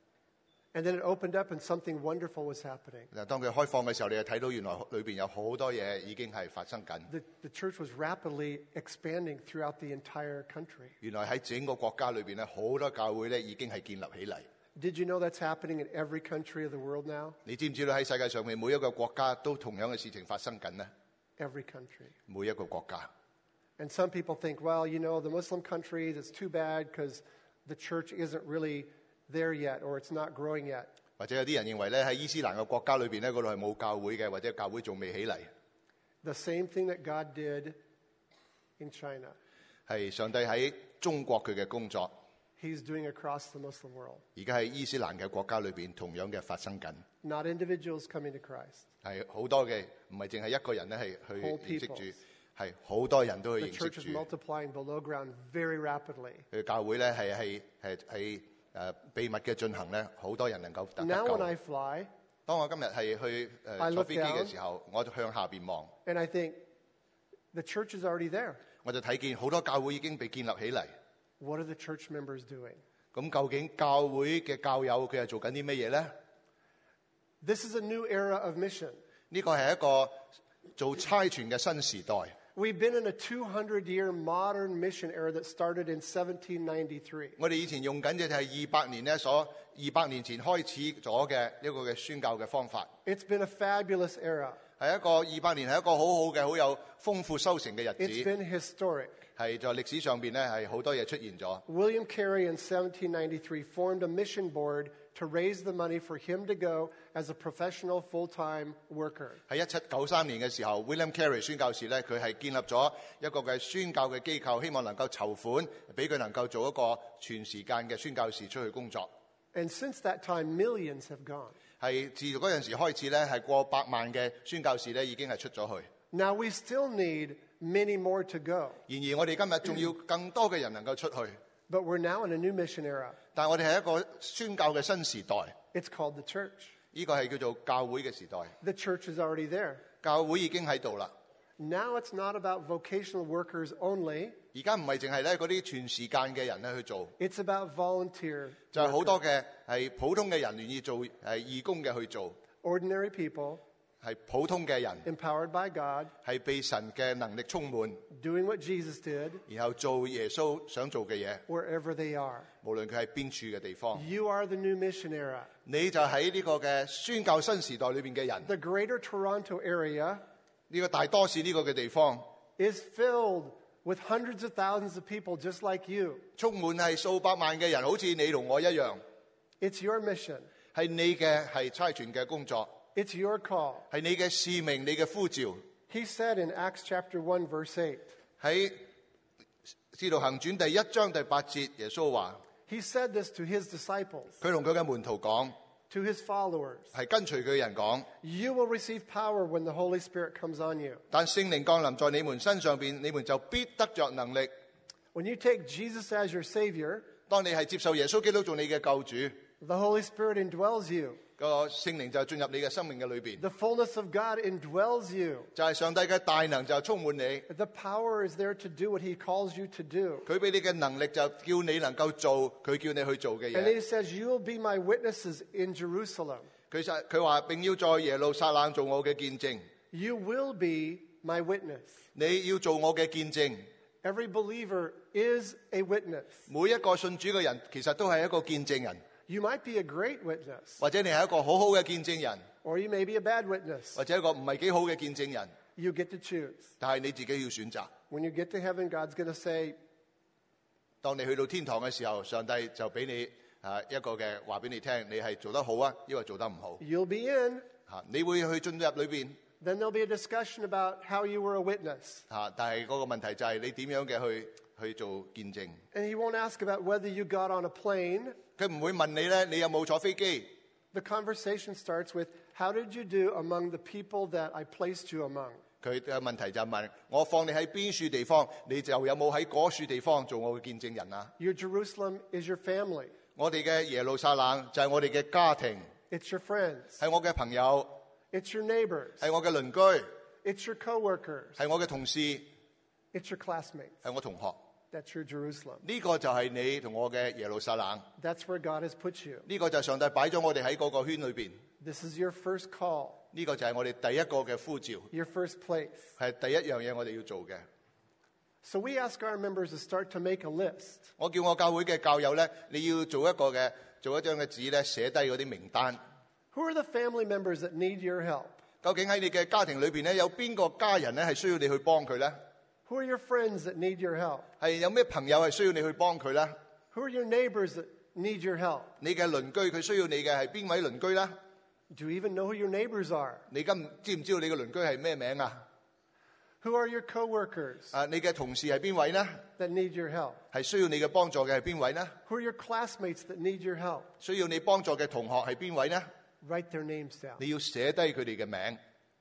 Speaker 2: And then it opened up and something wonderful was happening.
Speaker 1: 嗱，當佢開放嘅時候，你就睇到原來裏邊有好多嘢已經係發生緊。
Speaker 2: The, the church was rapidly expanding throughout the entire country.
Speaker 1: 原來喺整個國家裏邊咧，好多教會咧已經係建立起嚟。
Speaker 2: Did you know that's happening in every country of the world now?
Speaker 1: 你知唔知道喺世界上面每一個國家都同樣嘅事情發生緊呢？
Speaker 2: Every country.
Speaker 1: 每一個國家。
Speaker 2: And some people think, well, you know, the Muslim countries, it's too bad because the church isn't really there yet or it's not growing yet.
Speaker 1: 或者有啲人認為咧喺伊斯蘭嘅國家裏邊咧，嗰度係冇教會嘅，或者教會仲未起嚟。
Speaker 2: The same thing that God did in China,
Speaker 1: 係上帝喺中國佢嘅工作，
Speaker 2: He's doing across the Muslim world.
Speaker 1: 而家喺伊斯蘭嘅國家裏邊同樣嘅發生緊。
Speaker 2: Not individuals coming to Christ.
Speaker 1: 係好多嘅，唔係淨係一個人咧係去
Speaker 2: Whole
Speaker 1: 認識
Speaker 2: peoples.
Speaker 1: 主，係好多人都
Speaker 2: The
Speaker 1: 去認識
Speaker 2: church is
Speaker 1: 主。
Speaker 2: multiplying below ground very rapidly.
Speaker 1: 佢教會咧係係係係誒秘密嘅進行咧，好多人能夠得得
Speaker 2: Now when
Speaker 1: 救。
Speaker 2: I fly,
Speaker 1: 當我今日係去
Speaker 2: I
Speaker 1: 誒
Speaker 2: look
Speaker 1: 坐飛機嘅
Speaker 2: down.
Speaker 1: 時候，我就向下邊望，
Speaker 2: and I think, the church is already there.
Speaker 1: 我就睇見好多教會已經被建立起嚟。
Speaker 2: What are the church members doing?
Speaker 1: 咁究竟教會嘅教友佢係做緊啲乜嘢咧？
Speaker 2: This is a new era of mission.
Speaker 1: 呢個係一個做差傳嘅新時代。
Speaker 2: We've been in a two hundred year modern mission era that started in seventeen ninety-three.
Speaker 1: 我哋以前用緊嘅就係二百年咧，所二百年前開始咗嘅一個嘅宣教嘅方法，
Speaker 2: It's been a fabulous era.
Speaker 1: 係一個二百年係一個好好嘅、好有豐富收成嘅日
Speaker 2: It's
Speaker 1: 子，
Speaker 2: been historic.
Speaker 1: 係在歷史上邊咧係好多嘢出現咗。
Speaker 2: William Carey in seventeen ninety-three formed a mission board to raise the money for him to go as a professional full-time worker.
Speaker 1: 喺一七九三年嘅時候 ，William Carey 宣教士咧，佢係建立咗一個嘅宣教嘅機構，希望能夠籌款，俾佢能夠做一個全時間嘅宣教士出去工作。
Speaker 2: And since that time, millions have gone.
Speaker 1: 係自嗰陣時開始咧，係過百萬嘅宣教士咧已經係出咗去。
Speaker 2: Now we still need many more to go.
Speaker 1: 然而我哋今日仲要更多嘅人能夠出去，
Speaker 2: But we're now in a new mission era.
Speaker 1: 但係我哋係一個宣教嘅新時代，
Speaker 2: It's called the church.
Speaker 1: 呢個係叫做教會嘅時代。
Speaker 2: The church is already there.
Speaker 1: 教會已經喺度啦。
Speaker 2: Now it's not about vocational workers only.
Speaker 1: 而家唔係淨係咧嗰啲全時間嘅人咧去做，
Speaker 2: It's about volunteer,
Speaker 1: 就係好多嘅係普通嘅人願意做係義工嘅去做，
Speaker 2: ordinary people
Speaker 1: 係普通嘅人
Speaker 2: empowered by God,
Speaker 1: 係被神嘅能力充滿，
Speaker 2: doing what Jesus did
Speaker 1: 然後做耶穌想做嘅嘢，
Speaker 2: wherever they are.
Speaker 1: 無論佢喺邊處嘅地方。
Speaker 2: You are the new mission era.
Speaker 1: 你就喺呢個嘅宣教新時代裏邊嘅人，
Speaker 2: The greater Toronto area
Speaker 1: 呢個大多市呢個嘅地方，
Speaker 2: is filled with hundreds of thousands of people just like you.
Speaker 1: 充滿係數百萬嘅人，好似你同我一樣，
Speaker 2: It's your mission.
Speaker 1: 係你嘅係差傳嘅工作，
Speaker 2: It's your call
Speaker 1: 係你嘅使命，你嘅呼召，
Speaker 2: He said in Acts chapter one, verse eight,
Speaker 1: 喺使徒行傳第一章第八節，耶穌話
Speaker 2: he said this to his disciples,
Speaker 1: 佢同佢嘅門徒講，
Speaker 2: to his followers.
Speaker 1: 係跟隨佢嘅人講，
Speaker 2: You will receive power when the Holy Spirit comes on you.
Speaker 1: 但聖靈降臨在你們身上邊，你們就必得着能力。
Speaker 2: When you take Jesus as your Savior,
Speaker 1: 當你係接受耶穌基督做你嘅救主，
Speaker 2: the Holy Spirit indwells you.
Speaker 1: 個聖靈就進入你嘅生命嘅裏邊，
Speaker 2: The fullness of God indwells you.
Speaker 1: 就係上帝嘅大能就充滿你，
Speaker 2: The power is there to do what he calls you to do.
Speaker 1: 佢俾你嘅能力就叫你能夠做佢叫你去做嘅
Speaker 2: And
Speaker 1: 嘢。
Speaker 2: he says, you will be my witnesses in Jerusalem.
Speaker 1: 佢就佢話並要在耶路撒冷做我嘅見證，
Speaker 2: You will be my witness.
Speaker 1: 你要做我嘅見證。
Speaker 2: Every believer is a witness.
Speaker 1: 每一個信主嘅人其實都係一個見證人，
Speaker 2: You might be a great witness,
Speaker 1: 或者你係一個好好嘅見證人，
Speaker 2: or you may be a bad witness.
Speaker 1: 或者一個唔係幾好嘅見證人，
Speaker 2: You get to choose.
Speaker 1: 但係你自己要選擇。
Speaker 2: When you get to heaven, God's going to say,
Speaker 1: 當你去到天堂嘅時候，上帝就俾你啊一個嘅話俾你聽，你係做得好啊，抑或做得唔好
Speaker 2: you'll be in.
Speaker 1: 嚇？你會去進入裏邊
Speaker 2: Then there'll be a discussion about how you were a witness.
Speaker 1: 嚇，但係嗰個問題就係你點樣嘅去去做見證。
Speaker 2: And he won't ask about whether you got on a plane.
Speaker 1: 佢唔會問你咧，你有冇坐飛機？
Speaker 2: The conversation starts with, how did you do among the people that I placed you among?
Speaker 1: 佢嘅問題就係問我放你喺邊處地方，你就有冇喺嗰處地方做我嘅見證人啊？
Speaker 2: Your Jerusalem is your family.
Speaker 1: 我哋嘅耶路撒冷就係我哋嘅家庭，
Speaker 2: It's your friends.
Speaker 1: 係我嘅朋友，
Speaker 2: It's your neighbors.
Speaker 1: 係我嘅鄰居，
Speaker 2: It's your coworkers.
Speaker 1: 係我嘅同事，
Speaker 2: It's your classmates.
Speaker 1: 係我同學。
Speaker 2: That's your Jerusalem.
Speaker 1: 呢個就係你同我嘅耶路撒冷，
Speaker 2: That's where God has put you.
Speaker 1: 呢個就係上帝擺咗我哋喺嗰個圈裏邊，
Speaker 2: This is your first call,
Speaker 1: 呢個就係我哋第一個嘅呼召，
Speaker 2: your first place.
Speaker 1: 係第一樣嘢我哋要做嘅。
Speaker 2: So we ask our members to start to make a list.
Speaker 1: 我叫我教會嘅教友咧，你要做一個嘅做一張嘅紙咧，寫低嗰啲名單。
Speaker 2: Who are the family members that need your help?
Speaker 1: 究竟喺你嘅家庭裏邊咧，有邊個家人咧係需要你去幫佢咧？
Speaker 2: Who are your friends that need your help?
Speaker 1: 係有咩朋友係需要你去幫佢咧？
Speaker 2: Who are your neighbors that need your help?
Speaker 1: 你嘅鄰居佢需要你嘅係邊位鄰居咧？
Speaker 2: Do you even know who your neighbors are?
Speaker 1: 你今知唔知道你嘅鄰居係咩名啊？
Speaker 2: Who are your coworkers
Speaker 1: 啊，你嘅同事係邊位咧？
Speaker 2: that need your help?
Speaker 1: 係需要你嘅幫助嘅係邊位咧？
Speaker 2: Who are your classmates that need your help?
Speaker 1: 需要你幫助嘅同學係邊位咧？
Speaker 2: Write their names down.
Speaker 1: 你要寫低佢哋嘅名。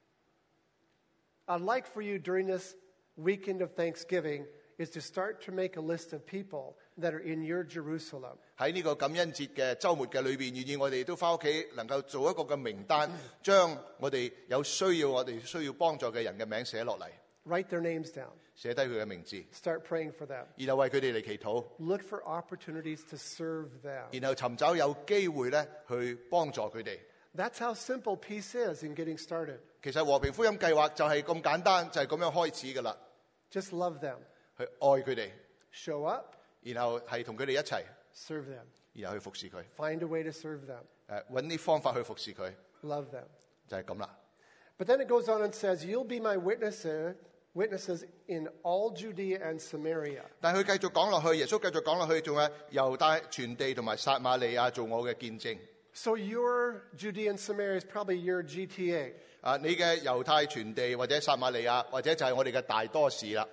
Speaker 2: I'd like for you during this weekend of Thanksgiving is to start to make a list of people that are in your Jerusalem.
Speaker 1: 喺呢個感恩節嘅週末嘅裏邊，願意我哋都翻屋企能夠做一個嘅名單，將我哋有需要我哋需要幫助嘅人嘅名寫落嚟，
Speaker 2: Write their names down.
Speaker 1: 寫低佢嘅名字，
Speaker 2: Start praying for them.
Speaker 1: 然後為佢哋嚟祈禱，
Speaker 2: Look for opportunities to serve them.
Speaker 1: 然後尋找有機會咧去幫助佢哋。
Speaker 2: That's how simple peace is in getting started.
Speaker 1: 其實和平福音計劃就係咁簡單，就係、是、咁樣開始噶啦，
Speaker 2: Just love them.
Speaker 1: 去愛佢哋，
Speaker 2: Show up,
Speaker 1: 然後係同佢哋一齊，
Speaker 2: serve them.
Speaker 1: 然後去服侍佢，
Speaker 2: Find a way to serve them.
Speaker 1: 誒揾啲方法去服侍佢，
Speaker 2: Love them.
Speaker 1: 就係咁啦。
Speaker 2: But then it goes on and says, you'll be my witnesses, witnesses in all Judea and Samaria.
Speaker 1: 但係佢繼續講落去，耶穌繼續講落去，仲係猶大全地同埋撒瑪利亞做我嘅見證。
Speaker 2: So your Judea and Samaria is probably your G T A.
Speaker 1: 啊，你嘅猶太全地或者撒瑪利亞，或者就係我哋嘅大多市啦。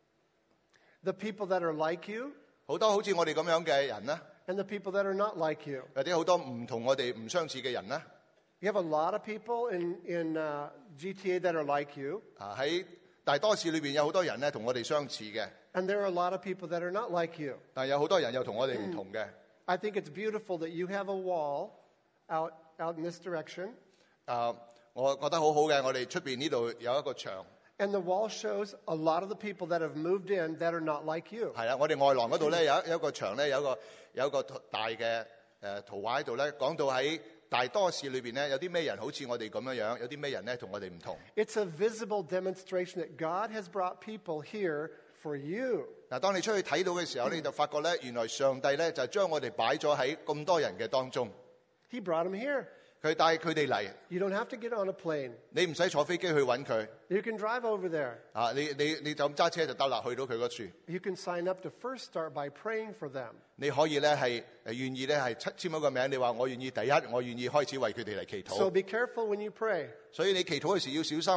Speaker 2: The people that are like you
Speaker 1: 好多好似我哋咁樣嘅人啦，
Speaker 2: and the people that are not like you.
Speaker 1: 或者好多唔同我哋唔相似嘅人啦。
Speaker 2: You have a lot of people in, in uh, G T A that are like you,
Speaker 1: 啊，喺大多市裏邊有好多人咧同我哋相似嘅，
Speaker 2: and there are a lot of people that are not like you.
Speaker 1: 但係有好多人又同我哋唔同嘅。
Speaker 2: I think it's beautiful that you have a wall out, out in this direction,
Speaker 1: 啊，我覺得好好嘅，我哋出邊呢度有一個牆，
Speaker 2: and the wall shows a lot of the people that have moved in that are not like you.
Speaker 1: 係啦，我哋外廊嗰度咧有一有一個牆咧，有一個有一個大嘅誒圖畫喺度咧，講到喺大多市裏邊咧有啲咩人好似我哋咁樣樣，有啲咩人咧同我哋唔同。
Speaker 2: It's a visible demonstration that God has brought people here for you.
Speaker 1: 嗱，當你出去睇到嘅時候，你就發覺咧，原來上帝咧就將我哋擺咗喺咁多人嘅當中，
Speaker 2: He brought them here.
Speaker 1: 佢帶佢哋嚟，
Speaker 2: You don't have to get on a plane.
Speaker 1: 你唔使坐飛機去揾佢，
Speaker 2: You can drive over there.
Speaker 1: 啊，你你你就咁揸車就得啦，去到佢嗰處，
Speaker 2: You can sign up to first start by praying for them.
Speaker 1: 你可以咧係誒願意咧係簽簽一個名，你話我願意第一，我願意開始為佢哋嚟祈
Speaker 2: So
Speaker 1: 禱，
Speaker 2: be careful when you pray.
Speaker 1: 所以你祈禱嘅時要小心。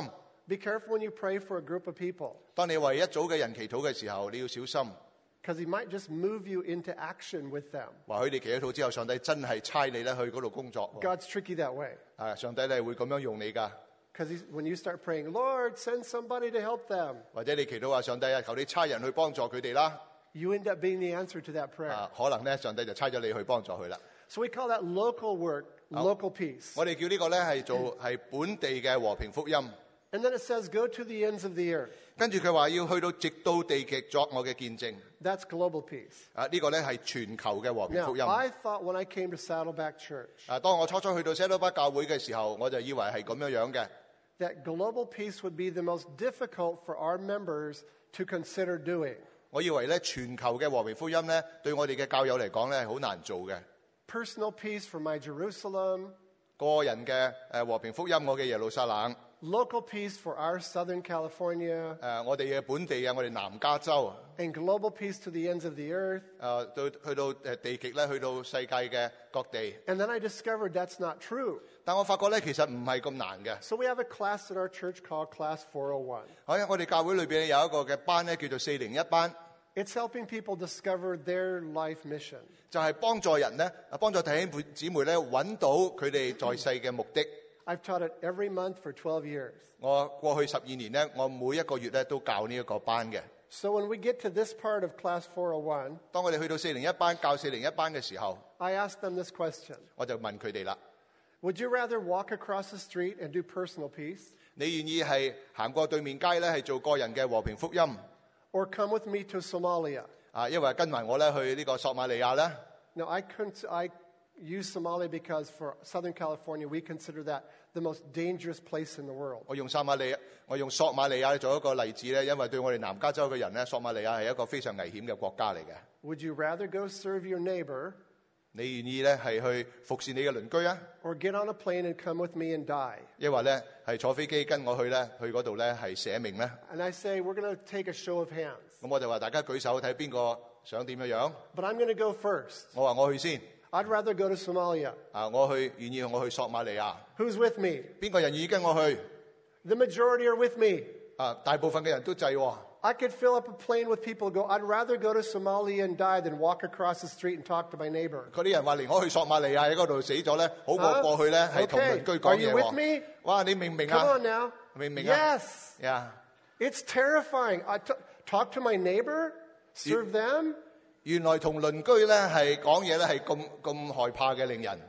Speaker 2: Be careful when you pray for a group of people,
Speaker 1: 當你為一組嘅人祈禱嘅時候，你要小心，
Speaker 2: because he might just move you into action with them.
Speaker 1: 話佢哋祈咗禱之後，上帝真係差你咧去嗰度工作喎。
Speaker 2: God's tricky that way.
Speaker 1: 啊，上帝咧會咁樣用你㗎，
Speaker 2: Because when you start praying, Lord, send somebody to help them,
Speaker 1: 或者你祈禱話上帝啊，求你差人去幫助佢哋啦。
Speaker 2: you end up being the answer to that prayer.
Speaker 1: 啊，可能咧上帝就差咗你去幫助佢啦。
Speaker 2: So we call that local work, local peace.
Speaker 1: 我哋叫呢個咧係做係本地嘅和平福音。
Speaker 2: And then it says, go to the ends of the earth.
Speaker 1: 跟住佢話要去到直到地極作我嘅見證。
Speaker 2: That's global peace.
Speaker 1: 啊，呢個咧係全球嘅和平
Speaker 2: Now,
Speaker 1: 福音。
Speaker 2: I thought when I came to Saddleback Church
Speaker 1: 啊，當我初初去到西多巴教會嘅時候，我就以為係咁樣樣嘅。
Speaker 2: that global peace would be the most difficult for our members to consider doing.
Speaker 1: 我以為咧全球嘅和平福音咧，對我哋嘅教友嚟講咧係好難做嘅。
Speaker 2: Personal peace for my Jerusalem,
Speaker 1: 個人嘅誒和平福音，我嘅耶路撒冷，
Speaker 2: local peace for our Southern California,
Speaker 1: 誒我哋嘅本地啊，我哋南加州，
Speaker 2: and global peace to the ends of the earth.
Speaker 1: 誒到去到誒地極咧，去到世界嘅各地。
Speaker 2: And then I discovered that's not true.
Speaker 1: 但我發覺咧，其實唔係咁難嘅。
Speaker 2: So we have a class in our church called Class four oh one.
Speaker 1: 喺我哋教會裏邊有一個嘅班咧，叫做四零一班，
Speaker 2: It's helping people discover their life mission.
Speaker 1: 就係幫助人咧，幫助弟兄姊妹咧揾到佢哋在世嘅目的。
Speaker 2: I've taught it every month for twelve years.
Speaker 1: 我過去十二年咧，我每一個月咧都教呢一個班嘅。
Speaker 2: So when we get to this part of Class four oh one,
Speaker 1: 當我哋去到四零一班教四零一班嘅時候，
Speaker 2: I ask them this question.
Speaker 1: 我就問佢哋啦：
Speaker 2: Would you rather walk across the street and do personal peace,
Speaker 1: 你願意係行過對面街咧，係做個人嘅和平福音
Speaker 2: or come with me to Somalia?
Speaker 1: 啊？因為跟埋我咧去呢個索馬利亞咧。
Speaker 2: Now, I, cons- I use Somalia because for Southern California, we consider that the most dangerous place in the world.
Speaker 1: 我用撒馬利亞，我用索馬利亞做一個例子咧，因為對我哋南加州嘅人咧，索馬利亞係一個非常危險嘅國家嚟嘅。
Speaker 2: Would you rather go serve your neighbor
Speaker 1: 你願意咧係去服侍你嘅鄰居啊？
Speaker 2: or get on a plane and come with me and die?
Speaker 1: 抑或咧係坐飛機跟我去咧，去嗰度咧係捨命咧？
Speaker 2: And I say, we're going to take a show of hands.
Speaker 1: 咁我就話大家舉手睇邊個想點樣樣。
Speaker 2: But I'm going to go first.
Speaker 1: 我話我去先
Speaker 2: I'd rather go to Somalia.
Speaker 1: 啊！我去願意我去索馬利亞。
Speaker 2: Who's with me?
Speaker 1: 邊個人願意跟我去？
Speaker 2: The majority are with me.
Speaker 1: 啊！大部分嘅人都制喎。
Speaker 2: I could fill up a plane with people who go, I'd rather go to Somalia and die than walk across the street and talk to my neighbor.
Speaker 1: 嗰啲人話：連我去索馬利亞喺嗰度死咗咧，好過
Speaker 2: Huh?
Speaker 1: 過去咧係同
Speaker 2: Okay.
Speaker 1: 鄰居
Speaker 2: Are
Speaker 1: 講
Speaker 2: you
Speaker 1: 嘢
Speaker 2: with
Speaker 1: 喎。
Speaker 2: me?
Speaker 1: 哇！你明唔明
Speaker 2: Come
Speaker 1: 啊
Speaker 2: on？now.
Speaker 1: 明唔明啊
Speaker 2: Yes.
Speaker 1: 呀！
Speaker 2: It's terrifying. I t- talk to my neighbor, serve them.
Speaker 1: 原來同鄰居咧係講嘢咧係咁咁害怕嘅，令人。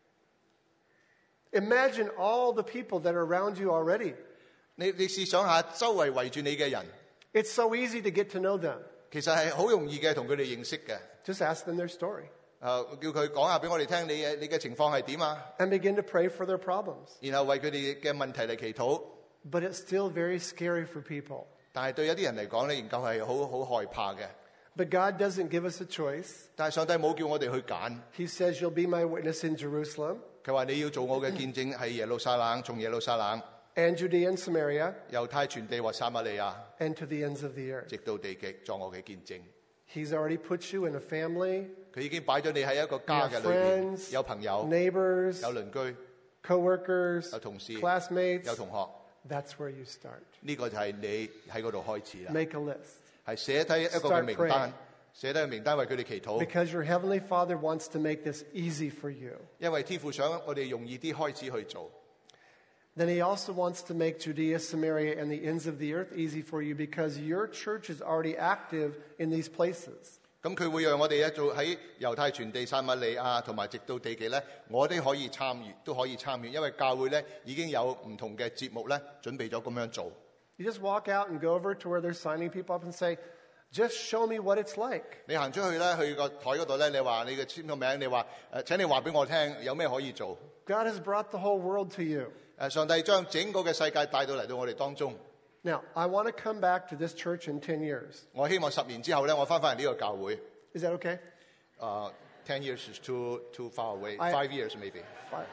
Speaker 2: Imagine all the people that are around you already.
Speaker 1: 你你試想下，周圍圍住你嘅人，
Speaker 2: It's so easy to get to know them.
Speaker 1: 其實係好容易嘅同佢哋認識嘅。
Speaker 2: Just ask them their story
Speaker 1: 誒、叫佢講下俾我哋聽，你嘅你嘅情況係點啊？
Speaker 2: and begin to pray for their problems.
Speaker 1: 然後為佢哋嘅問題嚟祈禱。
Speaker 2: But it's still very scary for people.
Speaker 1: 但係對有啲人嚟講咧，仍舊係好好害怕嘅。
Speaker 2: But God doesn't give us a choice.
Speaker 1: 但係上帝冇叫我哋去揀，
Speaker 2: He says, You'll be my witness in Jerusalem
Speaker 1: 佢話你要做我嘅見證係耶路撒冷，從耶路撒冷、
Speaker 2: and Judea and Samaria
Speaker 1: 猶太全地或撒瑪利亞，
Speaker 2: and to the ends of the earth.
Speaker 1: 直到地極作我嘅見證。
Speaker 2: He's already put you in a family,
Speaker 1: 佢已經擺咗你喺一個
Speaker 2: you
Speaker 1: 家
Speaker 2: have
Speaker 1: 嘅裏邊，
Speaker 2: friends,
Speaker 1: 有朋友、
Speaker 2: neighbors,
Speaker 1: 有鄰居、
Speaker 2: co-workers,
Speaker 1: 有同事、
Speaker 2: classmates.
Speaker 1: 有同學。
Speaker 2: That's where you start.
Speaker 1: 呢、個就係你喺嗰度開始啦，
Speaker 2: Make a list.
Speaker 1: 係寫低一個嘅名
Speaker 2: Start
Speaker 1: 單
Speaker 2: praying.，
Speaker 1: 寫低個名單為佢哋祈禱。
Speaker 2: Because your Heavenly Father wants to make this easy for you.
Speaker 1: 因為天父想我哋容易啲開始去做。
Speaker 2: Then He also wants to make Judea, Samaria, and the ends of the earth easy for you because your church is already active in these places.
Speaker 1: 咁佢會讓我哋一做喺猶太全地、撒瑪利亞同埋直到地極咧，我哋可以參與，都可以參與，因為教會咧已經有唔同嘅節目咧準備咗咁樣做。
Speaker 2: You just walk out and go over to where they're signing people up and say, just show me what it's like.
Speaker 1: 你行出去咧，去個台嗰度咧，你話你嘅簽個名，你話誒請你話俾我聽，有咩可以做？
Speaker 2: God has brought the whole world to you.
Speaker 1: 誒上帝將整個嘅世界帶到嚟到我哋當中。
Speaker 2: Now, I want to come back to this church in ten years.
Speaker 1: 我希望十年之後咧，我翻返嚟呢個教會。
Speaker 2: Is that okay?
Speaker 1: 誒、ten years is too too far away.
Speaker 2: I-
Speaker 1: Five years maybe.
Speaker 2: Fine.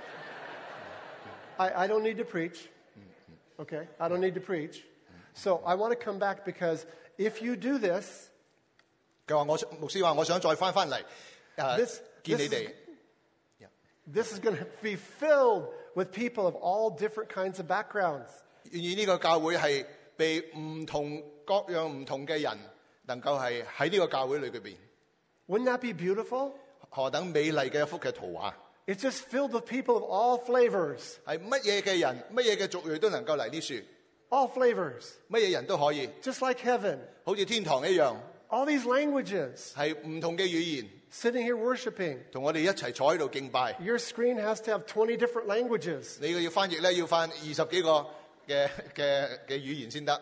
Speaker 2: I, I don't need to preach. Okay? I don't need to preach. So I want to come back because if you do this,
Speaker 1: 佢話我牧師話我想再翻翻嚟誒
Speaker 2: This-
Speaker 1: 見你
Speaker 2: this
Speaker 1: 哋。
Speaker 2: this is going to be filled with people of all different kinds of backgrounds.
Speaker 1: 願意呢個教會係被唔同各樣唔同嘅人能夠係喺呢個教會裏邊。
Speaker 2: Wouldn't that be beautiful?
Speaker 1: 何等美麗嘅一幅嘅圖畫！
Speaker 2: It's just filled with people of all flavors.
Speaker 1: 係乜嘢嘅人，乜嘢嘅族裔都能夠嚟呢處，
Speaker 2: All flavors.
Speaker 1: 乜嘢人都可以，
Speaker 2: Just like heaven.
Speaker 1: 好似天堂一樣，
Speaker 2: All these languages.
Speaker 1: 係唔同嘅語言，
Speaker 2: Sitting here worshiping.
Speaker 1: 同我哋一齊坐喺度敬拜。
Speaker 2: Your screen has to have twenty different languages.
Speaker 1: 你要翻譯咧，要翻二十幾個嘅嘅嘅語言先得。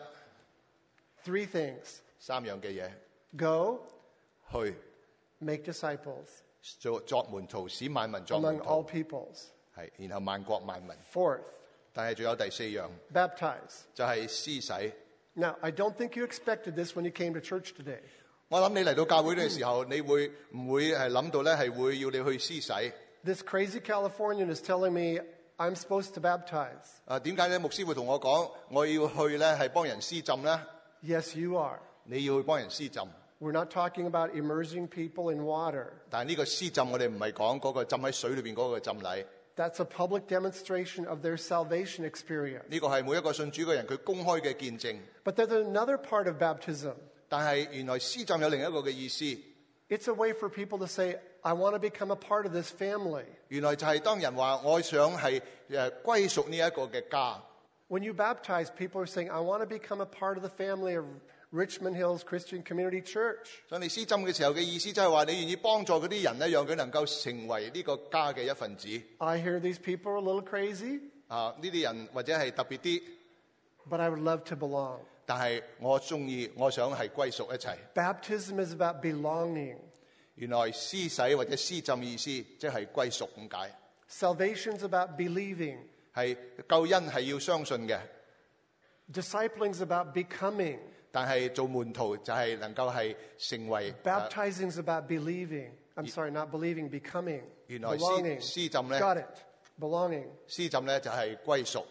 Speaker 2: Three things.
Speaker 1: 三樣嘅嘢，
Speaker 2: Go,
Speaker 1: 去
Speaker 2: make disciples
Speaker 1: 做作門徒，使萬民作
Speaker 2: among
Speaker 1: 門
Speaker 2: all
Speaker 1: 徒，
Speaker 2: peoples.
Speaker 1: 係然後萬國萬民。
Speaker 2: Fourth,
Speaker 1: 但係仲有第四樣，
Speaker 2: baptize.
Speaker 1: 就係施洗。
Speaker 2: Now, I don't think you expected this when you came to church today.
Speaker 1: 我諗你嚟到教會嘅時候，你會唔會係諗到咧係會要你去施洗？
Speaker 2: This crazy Californian is telling me I'm supposed to baptize.
Speaker 1: 啊，點解咧？牧師會同我講，我要去咧係幫人施浸咧。
Speaker 2: Yes, you are.
Speaker 1: 你要去幫人施浸，
Speaker 2: We're not talking about immersing people in water.
Speaker 1: 但係呢個施浸我哋唔係講嗰個浸喺水裏邊嗰個浸禮，
Speaker 2: That's a public demonstration of their salvation experience.
Speaker 1: 呢個係每一個信主嘅人佢公開嘅見證。
Speaker 2: But there's another part of baptism.
Speaker 1: 但係原來施浸有另一個嘅意思，
Speaker 2: It's a way for people to say, I want to become a part of this family.
Speaker 1: 原來就係當人話我想係誒歸屬呢一個嘅家。
Speaker 2: When you baptize, people are saying, I want to become a part of the family of Richmond Hills Christian Community Church.
Speaker 1: 所以你施浸嘅時候嘅意思，即係話你願意幫助嗰啲人咧，讓佢能夠成為呢個家嘅一份子。
Speaker 2: I hear these people are a little crazy,
Speaker 1: 啊，呢啲人或者係特別啲，
Speaker 2: but I would love to belong.
Speaker 1: 但係我中意，我想係歸屬一齊。
Speaker 2: Baptism is about belonging.
Speaker 1: 原來施洗或者施浸意思，即係歸屬咁解。
Speaker 2: Salvation is about believing.
Speaker 1: 係救恩係要相信嘅，
Speaker 2: Discipling is about becoming.
Speaker 1: 但係做門徒就係能夠係成為。
Speaker 2: Baptizing is about believing. I'm sorry, not believing, becoming.
Speaker 1: 原來施
Speaker 2: Belonging.
Speaker 1: 施浸咧，
Speaker 2: Got it. Belonging.
Speaker 1: 施浸咧就係歸屬。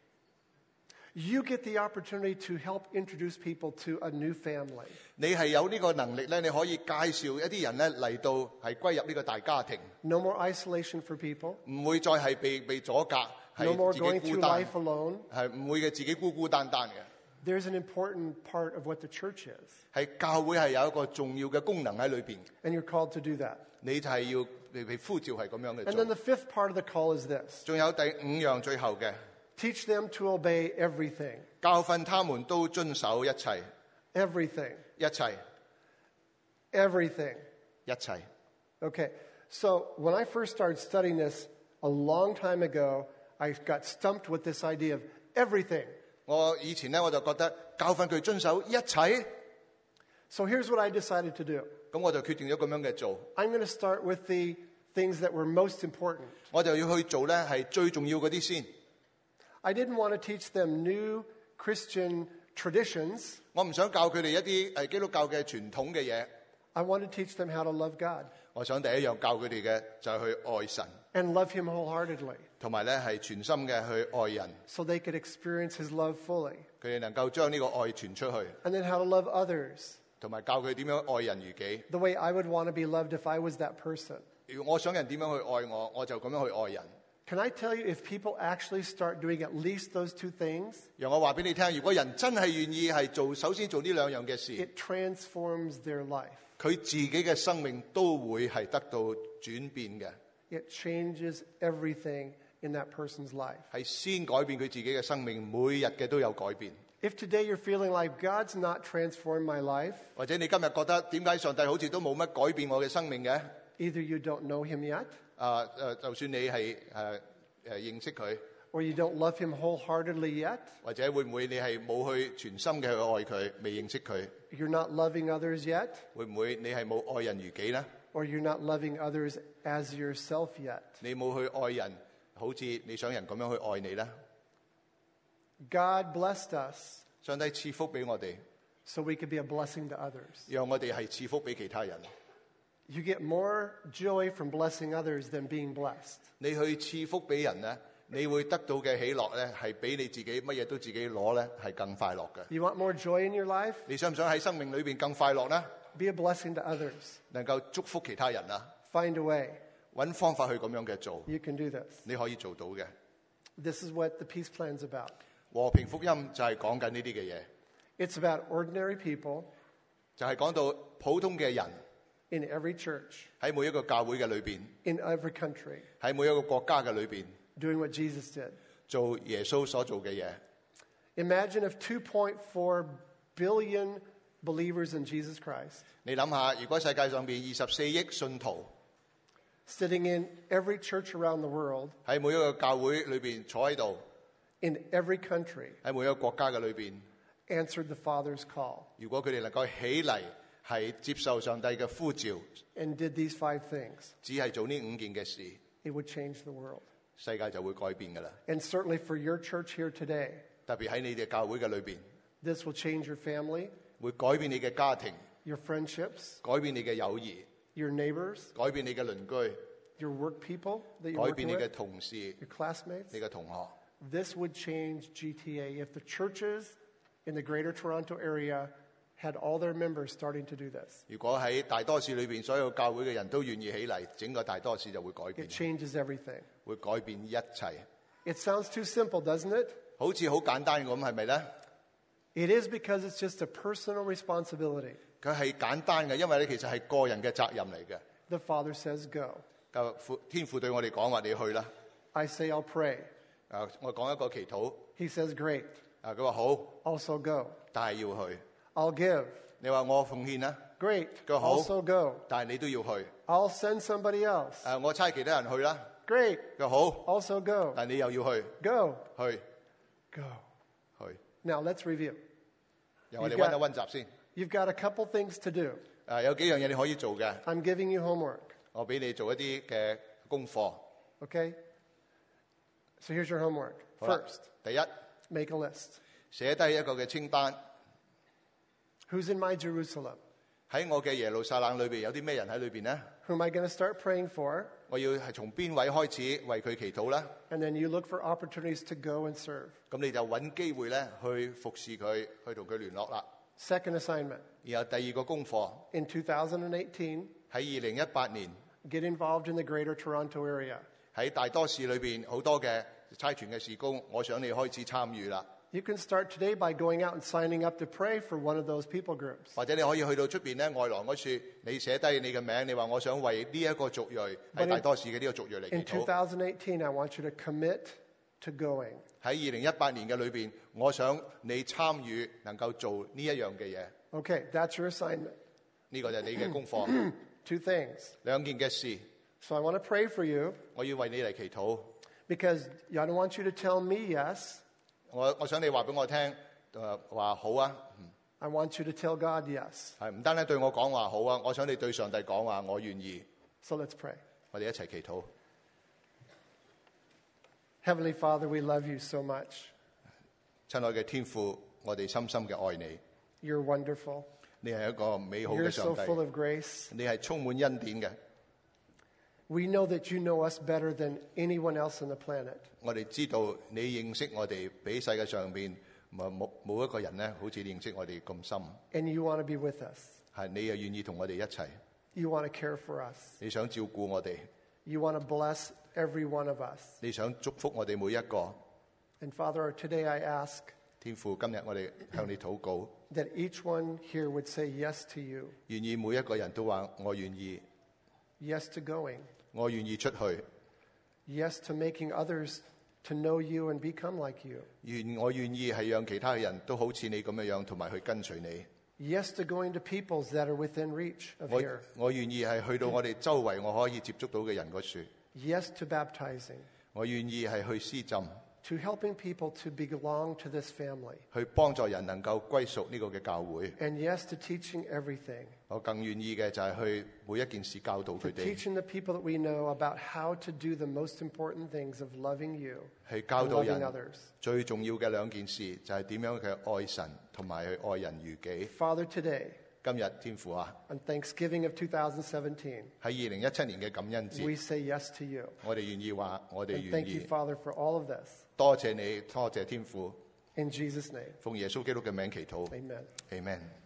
Speaker 2: You get the opportunity to help introduce people to a new family.
Speaker 1: 你係有呢個能力咧，你可以介紹一啲人咧嚟到係歸入呢個大家庭，
Speaker 2: No more isolation for people.
Speaker 1: 唔會再係被被阻隔，
Speaker 2: No more
Speaker 1: 係自
Speaker 2: going
Speaker 1: 己
Speaker 2: through
Speaker 1: 孤單，
Speaker 2: life alone.
Speaker 1: 係唔會嘅自己孤孤單單嘅。
Speaker 2: There's an important part of what the church is,
Speaker 1: 係教會係有一個重要嘅功能喺裏邊，
Speaker 2: and you're called to do that.
Speaker 1: 你就係要被被呼召係咁樣嘅
Speaker 2: And then
Speaker 1: 做。
Speaker 2: the fifth part of the call is this.
Speaker 1: 仲有第五樣最後嘅，
Speaker 2: Teach them to obey everything.
Speaker 1: 教訓他們都遵守一切，
Speaker 2: Everything.
Speaker 1: 一切，
Speaker 2: Everything.
Speaker 1: 一切。
Speaker 2: Okay. So when I first started studying this a long time ago, I got stumped with this idea of everything.
Speaker 1: 我以前咧我就覺得教訓佢遵守一切，
Speaker 2: So here's what I decided to do.
Speaker 1: 咁我就決定咗咁樣嘅做，
Speaker 2: I'm going to start with the things that were most important.
Speaker 1: 我就要去做咧係最重要嗰啲先。
Speaker 2: I didn't want to teach them new Christian traditions.
Speaker 1: 我唔想教佢哋一啲誒基督教嘅傳統嘅嘢，
Speaker 2: I want to teach them how to love God
Speaker 1: 我想第一樣教佢哋嘅就係去愛神，
Speaker 2: and love Him wholeheartedly
Speaker 1: 同埋咧係全心嘅去愛人，
Speaker 2: so they could experience His love fully.
Speaker 1: 佢哋能夠將呢個愛傳出去，
Speaker 2: And then how to love others
Speaker 1: 同埋教佢點樣愛人如己。
Speaker 2: the way I would want to be loved if I was that person.
Speaker 1: 如果我想人點樣去愛我，我就咁樣去愛人。
Speaker 2: Can I tell you, if people actually start doing at least those two things,
Speaker 1: 讓我話俾你聽，如果人真係願意係做，首先做呢兩樣嘅事，
Speaker 2: it transforms their life.
Speaker 1: 佢自己嘅生命都會係得到轉變嘅，
Speaker 2: It changes everything in that person's life.
Speaker 1: 係先改變佢自己嘅生命，每日嘅都有改變。
Speaker 2: If today you're feeling like God's not transformed my life,
Speaker 1: 或者你今日覺得點解上帝好似都冇乜改變我嘅生命嘅？
Speaker 2: either you don't know Him yet,
Speaker 1: 啊誒，就算你係誒誒認識佢，
Speaker 2: or you don't love Him wholeheartedly yet,
Speaker 1: 或者會唔會你係冇去全心嘅去愛佢，未認識佢？
Speaker 2: you're not loving others yet,
Speaker 1: 會唔會你係冇愛人如己呢？
Speaker 2: or you're not loving others as yourself yet.
Speaker 1: 你冇去愛人，好似你想人咁樣去愛你呢？
Speaker 2: God blessed us
Speaker 1: 上帝賜福俾我哋，
Speaker 2: so we could be a blessing to others.
Speaker 1: 讓我哋係賜福俾其他人。
Speaker 2: You get more joy from blessing others than being blessed.
Speaker 1: 你去賜福俾人呢，你會得到嘅喜樂呢，係比你自己乜嘢都自己攞呢，係更快樂嘅。
Speaker 2: You want more joy in your life?
Speaker 1: 你想唔想喺生命裏邊更快樂呢？
Speaker 2: Be a blessing to others.
Speaker 1: 能夠祝福其他人啊，
Speaker 2: Find a way.
Speaker 1: 揾方法去咁樣嘅做，
Speaker 2: You can do this.
Speaker 1: 你可以做到嘅。
Speaker 2: This is what the peace plan's about.
Speaker 1: 和平福音就係講緊呢啲嘅嘢，
Speaker 2: It's about ordinary people
Speaker 1: 就係講到普通嘅人
Speaker 2: in every church,
Speaker 1: 喺每一個教會嘅裏邊，
Speaker 2: in every country,
Speaker 1: 喺每一個國家嘅裏邊
Speaker 2: doing what Jesus did.
Speaker 1: 做耶穌所做嘅嘢。
Speaker 2: Imagine if two point four billion believers in Jesus Christ
Speaker 1: 你諗下，如果世界上邊二十四億信徒
Speaker 2: sitting in every church around the world,
Speaker 1: 喺每一個教會裏邊坐喺度，
Speaker 2: in every country,
Speaker 1: 喺每一個國家嘅裏邊，
Speaker 2: answered the Father's call
Speaker 1: 如果佢哋能夠起嚟係接受上帝嘅呼召，
Speaker 2: and did these five things,
Speaker 1: 只係做呢五件嘅事，
Speaker 2: it would change the world.
Speaker 1: 世界就會改變㗎啦。
Speaker 2: And certainly for your church here today,
Speaker 1: 特別喺你哋教會嘅裏邊，
Speaker 2: this will change your family,
Speaker 1: 會改變你嘅家庭，
Speaker 2: your friendships,
Speaker 1: 改變你嘅友誼，
Speaker 2: your neighbors,
Speaker 1: 改變你嘅鄰居，
Speaker 2: your work people that you're
Speaker 1: 改
Speaker 2: working
Speaker 1: 變你嘅
Speaker 2: with,
Speaker 1: 同事、
Speaker 2: your classmates.
Speaker 1: 你嘅同學。
Speaker 2: This would change G T A if the churches in the greater Toronto area had all their members starting to do this.
Speaker 1: 如果喺大多市裏邊所有教會嘅人都願意起嚟，整個大多市就會改變
Speaker 2: It，changes everything.
Speaker 1: 會改變一切。
Speaker 2: It sounds too simple, doesn't it?
Speaker 1: 好似好簡單咁，係咪呢？
Speaker 2: It is because it's just a personal responsibility.
Speaker 1: 佢係簡單嘅，因為咧其實係個人嘅責任嚟嘅。
Speaker 2: The Father says, go.
Speaker 1: 就父天父對我哋講話：你去啦。
Speaker 2: I say, I'll pray.
Speaker 1: 啊，我講一個祈禱。
Speaker 2: He says, great.
Speaker 1: 啊，佢話好，
Speaker 2: Also go.
Speaker 1: 但係要去。
Speaker 2: I'll give.
Speaker 1: 你話我奉獻啦，
Speaker 2: Great.
Speaker 1: Go home.
Speaker 2: Also go.
Speaker 1: 但係你都要去。
Speaker 2: I'll send somebody else.
Speaker 1: 誒，我差其他人去啦。
Speaker 2: Great.
Speaker 1: 佢話好，
Speaker 2: Also go.
Speaker 1: 但係你又要去，
Speaker 2: Go.
Speaker 1: 去
Speaker 2: Go.
Speaker 1: 去。
Speaker 2: Now let's review.
Speaker 1: 由我哋
Speaker 2: You've
Speaker 1: 温
Speaker 2: got-
Speaker 1: 一温習先。
Speaker 2: You've got a couple things to do.
Speaker 1: 誒，有幾樣嘢你可以做嘅，
Speaker 2: I'm giving you homework.
Speaker 1: 我俾你做一啲嘅功課。
Speaker 2: Okay? So here's your homework.
Speaker 1: 好啦
Speaker 2: First,
Speaker 1: 第一，
Speaker 2: make a list.
Speaker 1: 寫低一個嘅清單。
Speaker 2: Who's in my Jerusalem?
Speaker 1: 喺我嘅耶路撒冷裏邊有啲咩人喺裏邊呢？
Speaker 2: Who am I going to start praying for?
Speaker 1: 我要係從邊位開始為佢祈禱咧？
Speaker 2: And then you look for opportunities to go and serve.
Speaker 1: 咁你就揾機會咧去服侍佢，去同佢聯絡啦。
Speaker 2: Second assignment.
Speaker 1: 然後第二個功課
Speaker 2: In two thousand eighteen,
Speaker 1: 喺二零一八年
Speaker 2: get involved in the greater Toronto area.
Speaker 1: 喺大多市裏邊好多嘅差傳嘅事工，我想你開始參與啦。
Speaker 2: You can start today by going out and signing up to pray for one of those people groups.
Speaker 1: 或者你可以去到出邊咧外廊嗰處，你寫低你嘅名，你話我想為呢一個族裔
Speaker 2: But
Speaker 1: 喺
Speaker 2: in-
Speaker 1: 大多市嘅呢個族裔嚟祈
Speaker 2: In
Speaker 1: 禱。
Speaker 2: twenty eighteen, I want you to commit to going.
Speaker 1: 喺二零一八年嘅裏邊，我想你參與能夠做呢一樣嘅嘢，
Speaker 2: Okay, that's your assignment.
Speaker 1: 呢、個就係你嘅功課。
Speaker 2: Two things.
Speaker 1: 兩件嘅事，
Speaker 2: So I want to pray for you
Speaker 1: 我要為你嚟祈禱。
Speaker 2: because I don't want you to tell me yes.
Speaker 1: 我我想你話俾我聽，誒話好啊，
Speaker 2: I want you to tell God yes.
Speaker 1: 係唔單單對我講話好啊，我想你對上帝講話，我願意。
Speaker 2: So let's pray.
Speaker 1: 我哋一齊祈禱。
Speaker 2: Heavenly Father, we love you so much.
Speaker 1: 親愛嘅天父，我哋深深嘅愛你，
Speaker 2: You're wonderful.
Speaker 1: 你係一個美好嘅
Speaker 2: You're
Speaker 1: 上
Speaker 2: so
Speaker 1: 帝，
Speaker 2: full of grace.
Speaker 1: 你係充滿恩典嘅。
Speaker 2: We know that you know us better than anyone else on the planet.
Speaker 1: 我哋知道你認識我哋，比世界上邊冇冇冇一個人咧，好似你認識我哋咁深。
Speaker 2: And you want to be with us.
Speaker 1: 係你又願意同我哋一齊，
Speaker 2: You want to care for us.
Speaker 1: 你想照顧我哋，
Speaker 2: You want to bless every one of us.
Speaker 1: 你想祝福我哋每一個。
Speaker 2: And Father, today I ask
Speaker 1: 天父，今日我哋向你禱告，
Speaker 2: that each one here would say yes to you,
Speaker 1: 願意每一個人都話我願意，
Speaker 2: yes to going,
Speaker 1: 我願意出去，
Speaker 2: yes to making others to know you and become like you,
Speaker 1: 願我願意係讓其他嘅人都好似你咁樣樣，同埋去跟隨你。
Speaker 2: yes to going to peoples that are within reach of
Speaker 1: 我
Speaker 2: here,
Speaker 1: 我願意係去到我哋周圍我可以接觸到嘅人嗰處，
Speaker 2: yes to baptizing,
Speaker 1: 我願意係去施浸，
Speaker 2: to helping people to belong to this family,
Speaker 1: 去幫助人能夠歸屬呢個嘅教會。
Speaker 2: and yes to teaching everything,
Speaker 1: 我更願意嘅就係去每一件事教導
Speaker 2: to
Speaker 1: 佢哋，
Speaker 2: teaching the people that we know about how to do the most important things of loving you
Speaker 1: 去教
Speaker 2: and
Speaker 1: 導
Speaker 2: loving
Speaker 1: 人
Speaker 2: others.
Speaker 1: 最重要嘅兩件事就係點樣嘅愛神同埋去愛人如己。
Speaker 2: Father, today,
Speaker 1: 今日天父啊，
Speaker 2: on Thanksgiving of two thousand seventeen,
Speaker 1: 喺二零一七年嘅感恩
Speaker 2: we
Speaker 1: 節，
Speaker 2: say yes to you.
Speaker 1: 我哋願意話我哋
Speaker 2: And
Speaker 1: 願
Speaker 2: thank you,
Speaker 1: 意。
Speaker 2: Father, for all of this.
Speaker 1: 多謝你，多謝天父，
Speaker 2: In Jesus' name,
Speaker 1: 奉耶穌基督嘅名祈禱
Speaker 2: amen.
Speaker 1: ，Amen。